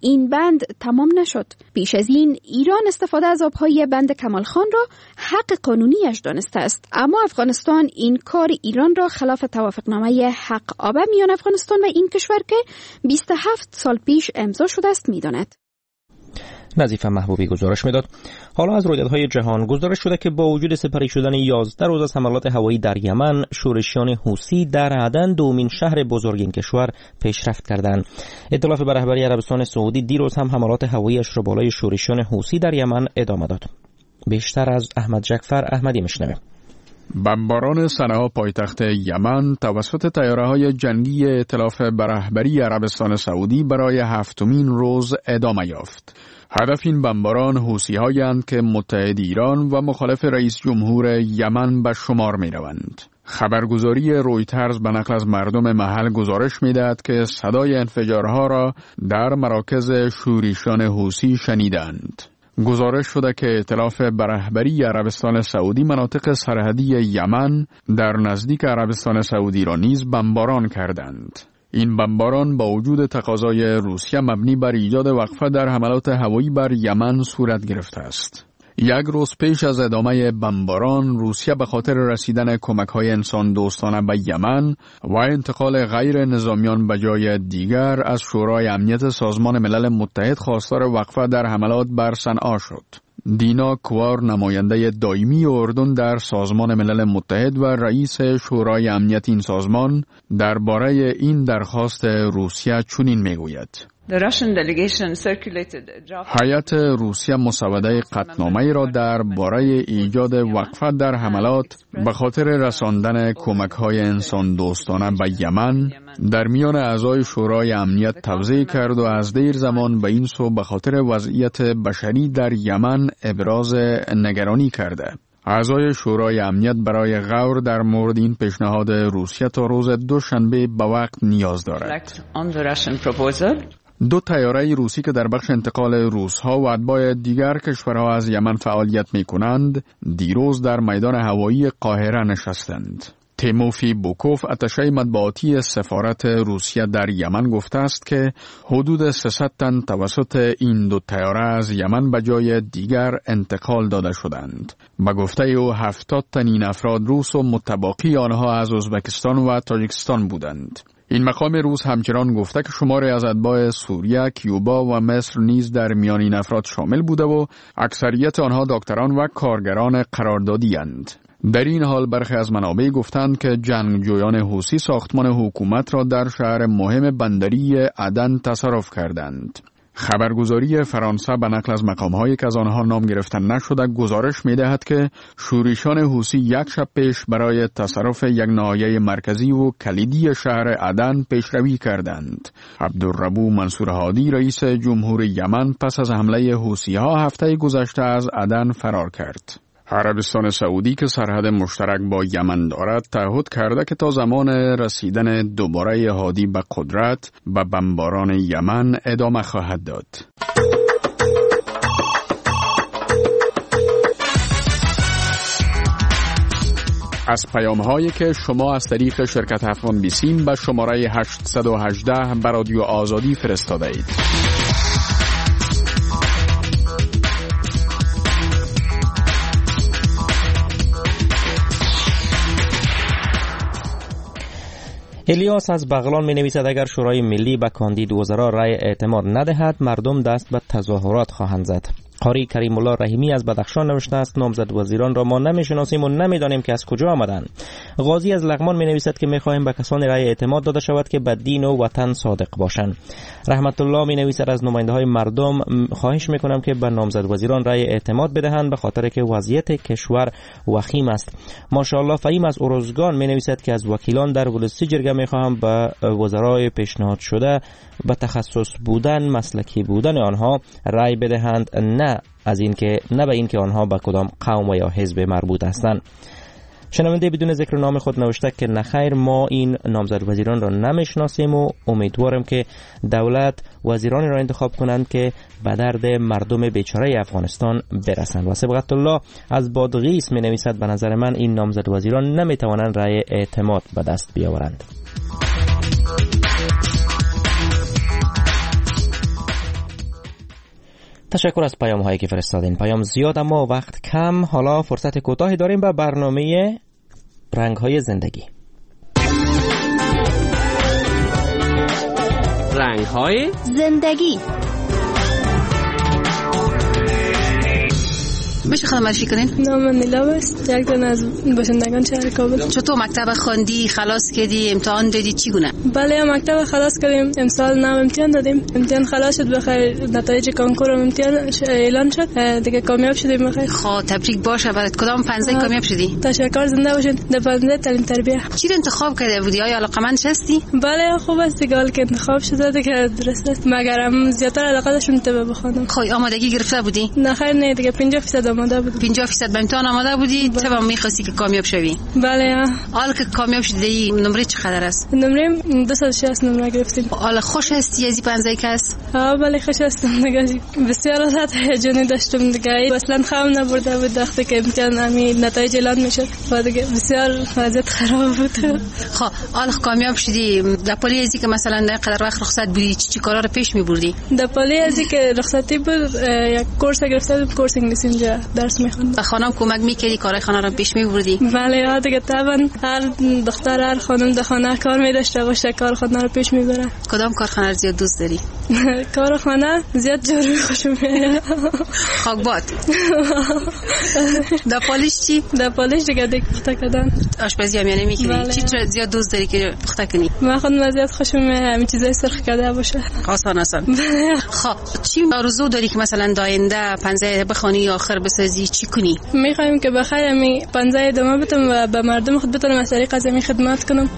S9: این بند تمام نشد. پیش از این ایران استفاده از آبهای بند کمال خان را حق قانونیش دانسته است، اما افغانستان این کار ایران را خلاف توافقنامه حق آب میان افغانستان و این کشور که بیست و هفت سال پیش امضا شده است میداند.
S21: نظیفه محبوبی گزارش میداد. حالا از رویدادهای جهان گزارش شده که با وجود سپری شدن یازده روز از حملات هوایی در یمن، شورشیان حوثی در عدن دومین شهر بزرگ این کشور پیشرفت کردند. ائتلاف به رهبری عربستان سعودی دیروز هم حملات هواییش را بالای شورشیان حوثی در یمن ادامه داد. بیشتر از احمد جعفر احمدی میشنوه.
S24: بمباران صنعا پایتخت یمن توسط تیاره‌های جنگی ائتلاف به رهبری عربستان سعودی برای هفتمین روز ادامه یافت. هدف این بمباران حوثی‌هایند که متحد ایران و مخالف رئیس جمهور یمن به شمار می‌روند. خبرگزاری رویترز به نقل از مردم محل گزارش می‌دهد که صدای انفجارها را در مراکز شورشیان حوثی شنیدند. گزارش شده که ائتلاف به رهبری عربستان سعودی مناطق سرحدی یمن در نزدیک عربستان سعودی را نیز بمباران کردند. این بمباران با وجود تقاضای روسیه مبنی بر ایجاد وقفه در حملات هوایی بر یمن صورت گرفته است. یک روز پیش از ادامه بمباران، روسیه به خاطر رسیدن کمک‌های انسان دوستانه به یمن و انتقال غیر نظامیان به جای دیگر از شورای امنیت سازمان ملل متحد خواستار وقفه در حملات بر صنعا شد. دینا کوار، نماینده دائمی اردن در سازمان ملل متحد و رئیس شورای امنیت این سازمان، درباره این درخواست روسیه چنین میگوید: هیئت روسیه مسوده قطعنامه‌ای را درباره ایجاد وقفه در حملات به خاطر رساندن کمک‌های انسان دوستانه به یمن در میان اعضای شورای امنیت توزیع کرد و از دیر زمان به این سو به خاطر وضعیت بشری در یمن ابراز نگرانی کرده. اعضای شورای امنیت برای غور در مورد این پیشنهاد روسیه تا روز دوشنبه به وقت نیاز دارد. دو طیاره روسی که در بخش انتقال روس‌ها و اتباع دیگر کشورها از یمن فعالیت می‌کنند، دیروز در میدان هوایی قاهره نشستند. تیموفی بوکوف، اتشه مطبوعاتی سفارت روسیه در یمن، گفته است که حدود سیصد تن توسط این دو طیاره از یمن به جای دیگر انتقال داده شدند. به گفته او هفتاد تن این افراد روس و متباقی آنها از ازبکستان و تاجیکستان بودند. این مقام روس همچنان گفته که شماری از اتباع سوریه، کیوبا و مصر نیز در میان این افراد شامل بوده و اکثریت آنها دکتران و کارگران قراردادی اند. در این حال برخی از منابع گفتند که جنگجویان حوثی ساختمان حکومت را در شهر مهم بندری عدن تصرف کردند. خبرگزاری فرانسه به نقل از مقام‌هایی که از آنها نام گرفته نشده گزارش می‌دهد که شورشیان حوثی یک شب پیش برای تصرف یک ناحیه مرکزی و کلیدی شهر عدن پیشروی کردند. عبدالربو منصور هادی، رئیس جمهور یمن، پس از حمله حوثی‌ها هفته گذشته از عدن فرار کرد. عربستان سعودی که سرحد مشترک با یمن دارد تعهد کرده که تا زمان رسیدن دوباره هادی به قدرت به بمباران یمن ادامه خواهد داد. از پیام هایی که شما از طریق شرکت افغان بیسیم به شماره هشتصد و هجده به رادیو آزادی فرستاده اید.
S21: الیاس از بغلان می نویسد اگر شورای ملی به کاندید وزرا رای اعتماد ندهد، مردم دست به تظاهرات خواهند زد. قاری کریم الله رحیمی از بدخشان نوشته است نامزد وزیران را ما نمیشناسیم و نمیدانیم که از کجا آمدند. غازی از لغمان می نویسد که می خواهیم به کسانی رای اعتماد داده شود که به دین و وطن صادق باشند. رحمت الله می نویسد از نماینده های مردم خواهش می کنم که به نامزد وزیران رای اعتماد بدهند به خاطر که وضعیت کشور وخیم است. ماشاءالله فهیم از اروزگان می نویسد که از وکیلان در ولسی جرگه می خواهم به وزرای پیشنهاد شده به تخصص بودن، مسلکی بودن آنها رای بدهند، نه از این که نه به این که آنها به کدام قوم و یا حزب مربوط هستند. شنونده بدون ذکر نام خود نوشته که نخیر، ما این نامزد وزیران را نمیشناسیم و امیدوارم که دولت وزیرانی را انتخاب کنند که به درد مردم بیچاره افغانستان برسند. و صبغت الله از بادغیس می نویسد به نظر من این نامزد وزیران نمی توانند رای اعتماد به دست بیاورند. تشکر از پیام هایی که فرستادین. پیام زیاد اما وقت کم. حالا فرصت کوتاهی داریم به برنامه رنگ های زندگی.
S16: رنگ های
S9: زندگی.
S7: میشه خانم معرفی کنین؟
S23: نام من نیلا است، یک دانه از باشندگان شهر کابل.
S7: چطور مکتب خواندی، خلاص کردی، امتحان دادی، چی گونه؟
S23: بله مکتب خلاص کردیم، امسال نام امتحان دادیم، امتحان خلاص شد بخیر، نتایج کنکور امتحان اعلان شد، دیگه کامیاب شدیم بخیر.
S7: خب تبریک باشه برات. کدام پنجه کامیاب شدی؟
S23: تشکر، زنده باشین. در پنجه تعلیم تربیت.
S7: چی رو انتخاب کرده بودی؟ آیا علاقمند هستی؟
S23: بله خوب است دیگه که انتخاب شده دیگه درست است، مگرم زیاتر علاقه داشتم طب بخونم.
S7: خب آمادگی گرفته بودی؟
S23: نه خیر نه دیگه پنجاه درصد آماده بودم.
S7: پنجاه درصد به امتحان آماده بودی؟ چه با می‌خواستی که کامیاب شوی؟
S23: بله.
S7: حالا که کامیاب شدی نمره چقدر است؟
S23: نمره دویست و شصت نمره گرفتیم.
S7: حالا خوش هستی از این پنجه کس؟
S23: ها بله خوش هستم دیگه. بسیار راحت هیجانی داشتم دیگه. اصلا خام نبرده بود وقتی که امتحان امی نتایج اعلان میشد. بعد دیگه بسیار وضعیت خراب بود.
S7: خب حالا کامیاب شدی، در پالی ازی که مثلا در قدر وقت رخصت بودی چی چی کارا رو پیش می‌بردی؟
S23: در پالی ازی که رخصتی بود یک کورس گرفته بودم، کورس انگلیسی اینجا درس می‌خوندم.
S7: به خانم کمک می‌کردی کارهای خانه رو پیش می‌بردی؟
S23: بله دیگه طبعا هر دختر هر خانم در خانه کار می‌داشته باشه کار خانه رو پیش می‌بره.
S7: کدام کارخانه رو زیاد دوست داری؟
S23: کار خانه زیاد جاروی خوشم میاد.
S7: خاکبات. در پالیش چی؟
S23: در پالیش دیگه دیگه پخته کردن.
S7: آشپزی هم یعنی می‌کنی؟
S23: بله.
S7: چی زیاد دوست داری که پخته کنی؟
S23: من خودم زیاد خوشم میاد همین چیزای سرخ کرده باشه.
S7: آسان آسان. خب چی آرزو داری که مثلا داینده پنجه بخونی آخر بسازی چی کنی؟
S23: می‌خوایم که بخیر می پنجه ادامه بدم و به مردم خود بتونم از طریق از می خدمت کنم.